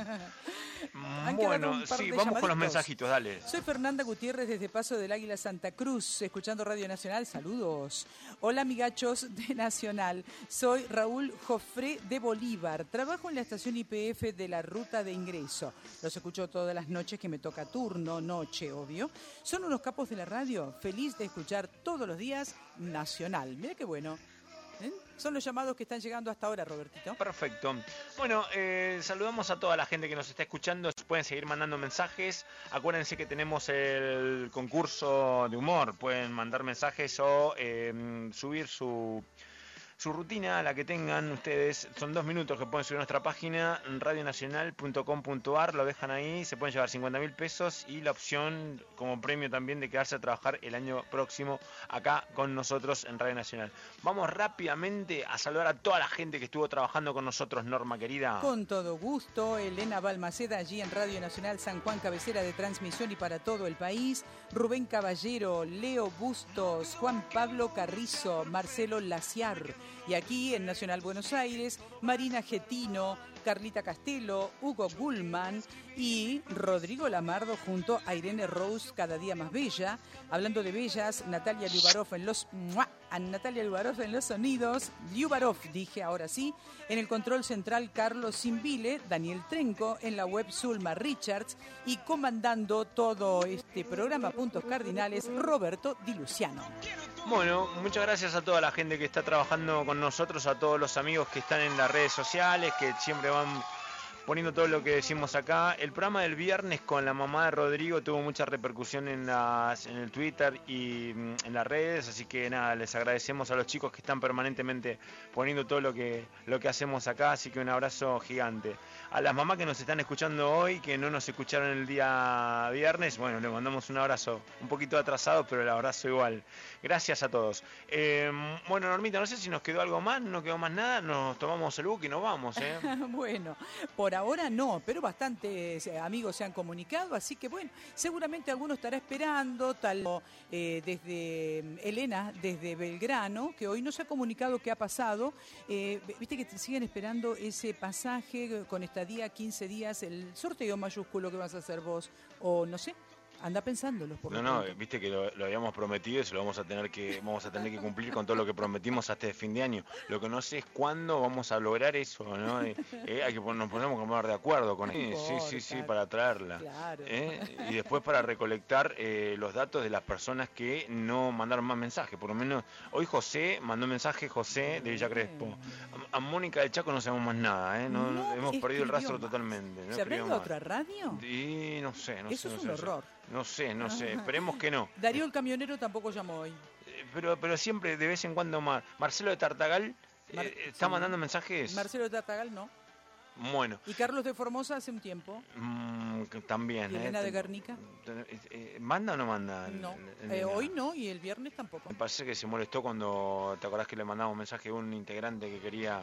Bueno, sí, vamos con los mensajitos, dale. Soy Fernanda Gutiérrez desde Paso del Águila, Santa Cruz, escuchando Radio Nacional. Saludos. Hola, amigachos de Nacional. Soy Raúl Jofré de Bolívar. Trabajo en la estación I P F de la ruta de ingreso. Los escucho todas las noches que me toca turno, noche, obvio. Son unos capos de la radio. Feliz de escuchar todos los días Nacional. Mira qué bueno. ¿Eh? Son los llamados que están llegando hasta ahora, Robertito. Perfecto. Bueno, eh, saludamos a toda la gente que nos está escuchando. Pueden seguir mandando mensajes. Acuérdense que tenemos el concurso de humor. Pueden mandar mensajes o eh, subir su... su rutina, la que tengan ustedes, son dos minutos que pueden subir a nuestra página radionacional punto com punto a r, lo dejan ahí, se pueden llevar cincuenta mil pesos y la opción como premio también de quedarse a trabajar el año próximo acá con nosotros en Radio Nacional. Vamos rápidamente a saludar a toda la gente que estuvo trabajando con nosotros, Norma querida. Con todo gusto, Elena Balmaceda allí en Radio Nacional San Juan, cabecera de transmisión y para todo el país, Rubén Caballero, Leo Bustos, Juan Pablo Carrizo, Marcelo Laciar. Y aquí en Nacional Buenos Aires, Marina Getino, Carlita Castelo, Hugo Gullman y Rodrigo Lamardo junto a Irene Rose, cada día más bella. Hablando de bellas, Natalia Liubarov en los... ¡mua! A Natalia Liubarov en los sonidos. Liubarov, dije ahora sí. En el control central, Carlos Simbile, Daniel Trenco. En la web, Zulma Richards. Y comandando todo este programa, Puntos Cardinales, Roberto Di Luciano. Bueno, muchas gracias a toda la gente que está trabajando con nosotros, a todos los amigos que están en las redes sociales, que siempre van poniendo todo lo que decimos acá. El programa del viernes con la mamá de Rodrigo tuvo mucha repercusión en, las, en el Twitter y en las redes, así que nada, les agradecemos a los chicos que están permanentemente poniendo todo lo que, lo que hacemos acá, así que un abrazo gigante. A las mamás que nos están escuchando hoy, que no nos escucharon el día viernes, bueno, les mandamos un abrazo un poquito atrasado, pero el abrazo igual. Gracias a todos. Eh, bueno, Normita, no sé si nos quedó algo más, no quedó más nada, nos tomamos el buque y nos vamos, ¿eh? Bueno, por ahora no, pero bastantes amigos se han comunicado, así que bueno, seguramente alguno estará esperando, tal eh, desde Elena, desde Belgrano, que hoy no se ha comunicado qué ha pasado. Eh, Viste que te siguen esperando ese pasaje con estadía quince días, el sorteo mayúsculo que vas a hacer vos, o no sé. Anda pensándolo. Por no, no, viste que lo, lo habíamos prometido y se lo vamos a tener que vamos a tener que cumplir con todo lo que prometimos hasta el fin de año. Lo que no sé es cuándo vamos a lograr eso, ¿no? Eh, eh, hay que nos ponemos que poner de acuerdo con eso. Sí, sí, sí, para traerla. Claro. ¿Eh? Y después para recolectar eh, los datos de las personas que no mandaron más mensajes. Por lo menos hoy José mandó mensaje, José de Villa Crespo. A, a Mónica del Chaco no sabemos más nada, ¿eh? No, no hemos perdido el rastro más. Totalmente. No ¿Se habrá ido a otra radio? Y no sé, no eso sé. Eso es no un sé, horror. No sé, no sé, esperemos que no. Darío el camionero tampoco llamó hoy. Pero pero siempre de vez en cuando más. Marcelo de Tartagal Mar eh, está sí. mandando mensajes. Marcelo de Tartagal no. Bueno. ¿Y Carlos de Formosa hace un tiempo? Mm, también. ¿Y Elena eh, de Guernica? Eh, ¿Manda o no manda? No, eh, hoy no y el viernes tampoco. Me parece que se molestó cuando, ¿te acordás que le mandamos un mensaje a un integrante que quería...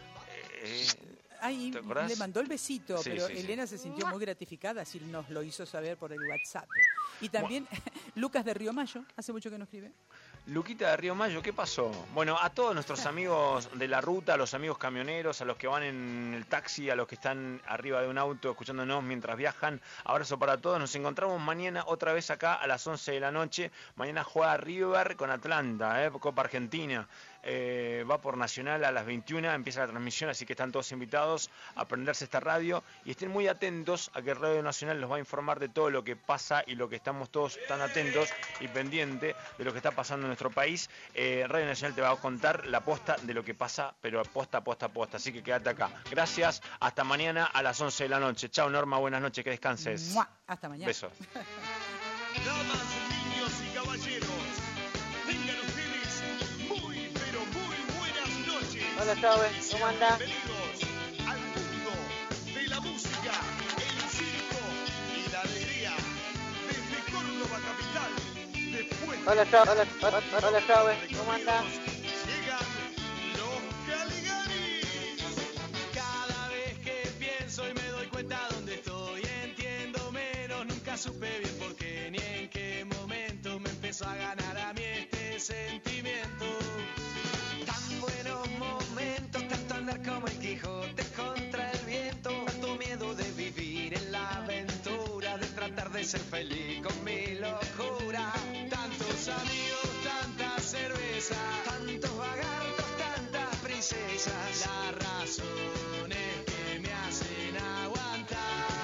Eh, Ay, le mandó el besito, sí, pero sí, Elena sí. se sintió muy gratificada, así nos lo hizo saber por el WhatsApp. Y también bueno. Lucas de Río Mayo, hace mucho que no escribe. Luquita de Río Mayo, ¿qué pasó? Bueno, a todos nuestros amigos de la ruta, a los amigos camioneros, a los que van en el taxi, a los que están arriba de un auto escuchándonos mientras viajan, abrazo para todos. Nos encontramos mañana otra vez acá a las once de la noche. Mañana juega River con Atlanta, ¿eh? Copa Argentina. eh, va por Nacional a las veintiuna, empieza la transmisión, así que están todos invitados a prenderse esta radio y estén muy atentos a que Radio Nacional los va a informar de todo lo que pasa y lo que estamos todos tan atentos y pendientes de lo que está pasando en nuestro país. Eh, Radio Nacional te va a contar la posta de lo que pasa, pero posta, posta, posta, así que quédate acá. Gracias, hasta mañana a las once de la noche. Chao Norma, buenas noches, que descanses. ¡Mua! Hasta mañana. Besos. Damas, niños y caballeros, tengan ustedes muy, pero muy buenas noches. Hola, Chávez, ¿cómo anda? Bienvenidos al mundo de la música, el circo y la alegría. Desde Córdoba capital, después de... Hola, Chávez, hola, hola, hola, Chávez, ¿cómo anda? Llegan los Caligaris. Cada vez que pienso y me doy cuenta dónde estoy, entiendo menos, nunca supe bien por qué ni en qué momento me empezó a ganar a mí este sentimiento. Tan buenos momentos, tanto andar como el Quijote contra el viento, tanto miedo de vivir en la aventura, de tratar de ser feliz con mi locura. Tantos amigos, tanta cerveza, tantos vagartos, tantas princesas, las razones que me hacen aguantar.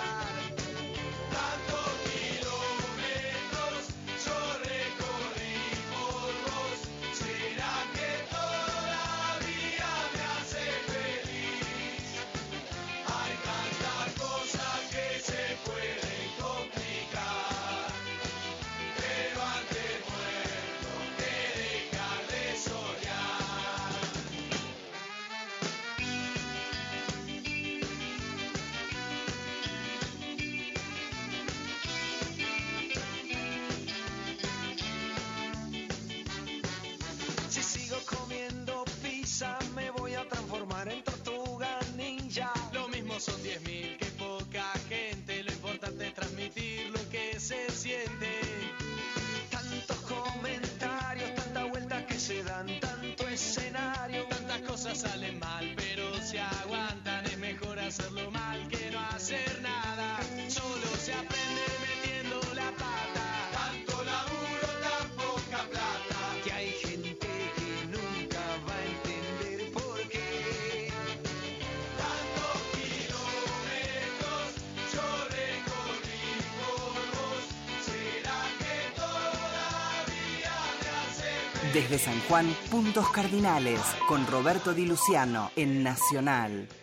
Tantos kilómetros yo recorrí por vos, ¿será que todavía me hace feliz? Hay tantas cosas que se pueden complicar, pero antes muerto que dejar de soñar. Si sigo comiendo pizza me voy a transformar en tortuga ninja. Lo mismo son diez mil que poca gente, lo importante es transmitir lo que se siente. Tantos comentarios, tantas vueltas que se dan, tanto escenario, tantas cosas salen mal, pero se aguantan, es mejor hacerlo mal que no hacer nada. Solo se aprende metiendo la pata, tanto laburo, tan poca plata, que hay gente que nunca va a entender por qué. Tantos kilómetros yo recorrí por vos, ¿será que todavía me hace feliz? Desde San Juan, Puntos Cardinales, con Roberto Di Luciano, en Nacional.